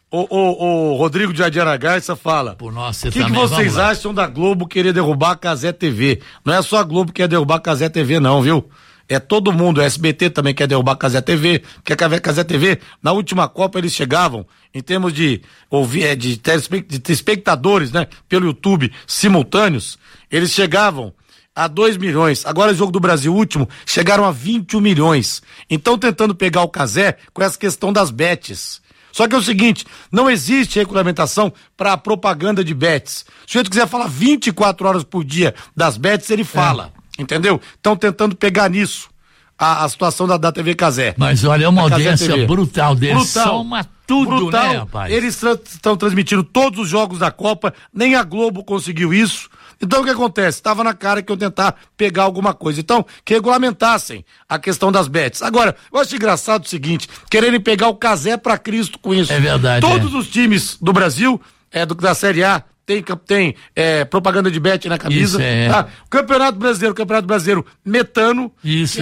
O Rodrigo de Araragarça fala. Por nossa, o que vocês acham da Globo querer derrubar a Cazé TV? Não é só a Globo que quer derrubar a Cazé TV, não, viu? É todo mundo, o SBT também quer derrubar a Cazé TV, porque a Cazé TV, na última Copa eles chegavam, em termos de espectadores, né, pelo YouTube, simultâneos, eles chegavam a 2 milhões, agora o Jogo do Brasil último, chegaram a 21 milhões, então tentando pegar o Cazé com essa questão das bets. Só que é o seguinte, não existe regulamentação para propaganda de bets. Se o sujeito quiser falar 24 horas por dia das bets, ele fala. Entendeu? Estão tentando pegar nisso a situação da TV Cazé. Mas olha, é uma audiência brutal deles. Soma tudo, brutal, né, rapaz? Eles estão transmitindo todos os jogos da Copa, nem a Globo conseguiu isso. Então o que acontece? Estava na cara que eu tentar pegar alguma coisa. Então, que regulamentassem a questão das bets. Agora, eu acho engraçado o seguinte, quererem pegar o Cazé pra Cristo com isso. É verdade. Todos os times do Brasil, da Série A, tem propaganda de bet na camisa. Isso, tá? Campeonato Brasileiro, Metano. Isso.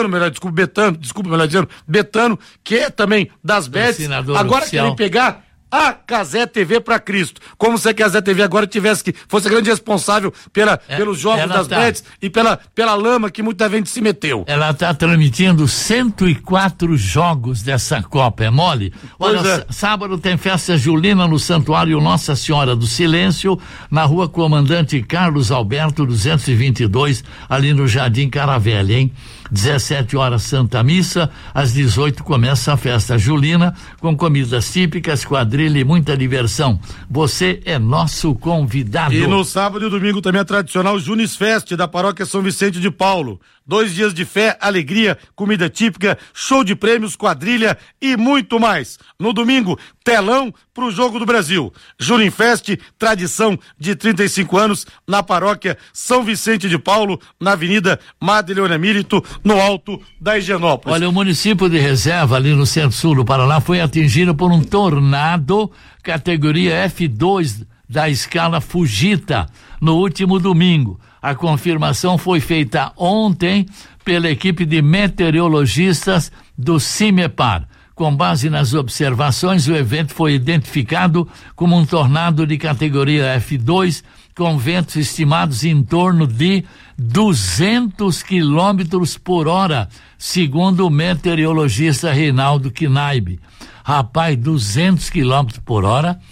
Betano, que é também das bets. Agora querem pegar a Cazé TV pra Cristo. Como se a Cazé TV agora fosse a grande responsável pelos jogos das bets e pela lama que muita gente se meteu. Ela tá transmitindo 104 jogos dessa Copa, é mole? Olha, sábado tem festa julina no Santuário Nossa Senhora do Silêncio, na Rua Comandante Carlos Alberto 222, ali no Jardim Caravelli, hein? 17 horas Santa Missa, às 18 começa a festa julina, com comidas típicas, quadrilha e muita diversão. Você é nosso convidado. E no sábado e domingo também a tradicional Junis Fest da Paróquia São Vicente de Paulo. 2 dias de fé, alegria, comida típica, show de prêmios, quadrilha e muito mais. No domingo, telão pro Jogo do Brasil. Junin Fest, tradição de 35 anos, na Paróquia São Vicente de Paulo, na Avenida Madre Leona Milito, no alto da Higienópolis. Olha, o município de Reserva, ali no centro-sul do Paraná, foi atingido por um tornado categoria F2 da escala Fujita no último domingo. A confirmação foi feita ontem pela equipe de meteorologistas do CIMEPAR. Com base nas observações, o evento foi identificado como um tornado de categoria F2, com ventos estimados em torno de 200 quilômetros por hora, segundo o meteorologista Reinaldo Knaib. Rapaz, 200 quilômetros por hora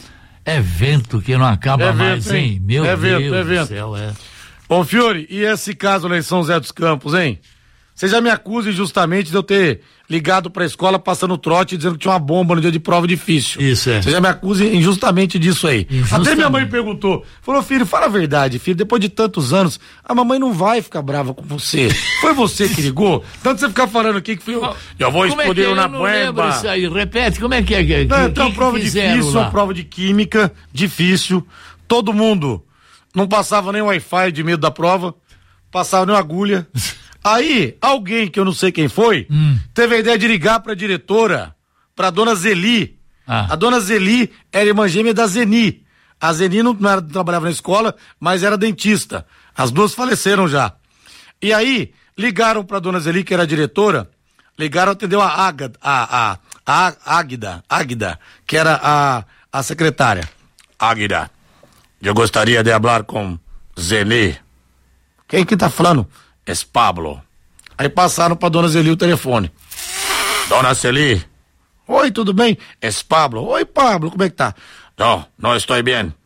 Evento que não acaba mais, hein? Meu Deus do céu, Ô, Fiore, e esse caso lá em São José dos Campos, hein? Você já me acusa injustamente de eu ter ligado pra escola passando trote dizendo que tinha uma bomba no dia de prova difícil. Isso é. Você já me acusa injustamente disso aí. Até minha mãe perguntou, falou, filho, fala a verdade, filho, depois de tantos anos, a mamãe não vai ficar brava com você. Foi você que ligou? Tanto você ficar falando aqui que filho, eu vou explodir na bomba. Isso aí, repete, como é que é? Então, uma prova difícil, uma prova de química, difícil, todo mundo não passava nem Wi-Fi de medo da prova, passava nem uma agulha. Aí, alguém, que eu não sei quem foi, teve a ideia de ligar pra diretora, pra dona Zeli. A dona Zeli era irmã gêmea da Zeni. A Zeni não trabalhava na escola, mas era dentista. As duas faleceram já. E aí, ligaram pra dona Zeli, que era a diretora, atendeu a Águida, que era a secretária. Águida, eu gostaria de falar com Zeni. Quem que tá falando? É Pablo. Aí passaram pra dona Zeli o telefone. Dona Zeli. Oi, tudo bem? É Pablo. Oi, Pablo, como é que tá? Não estou bem.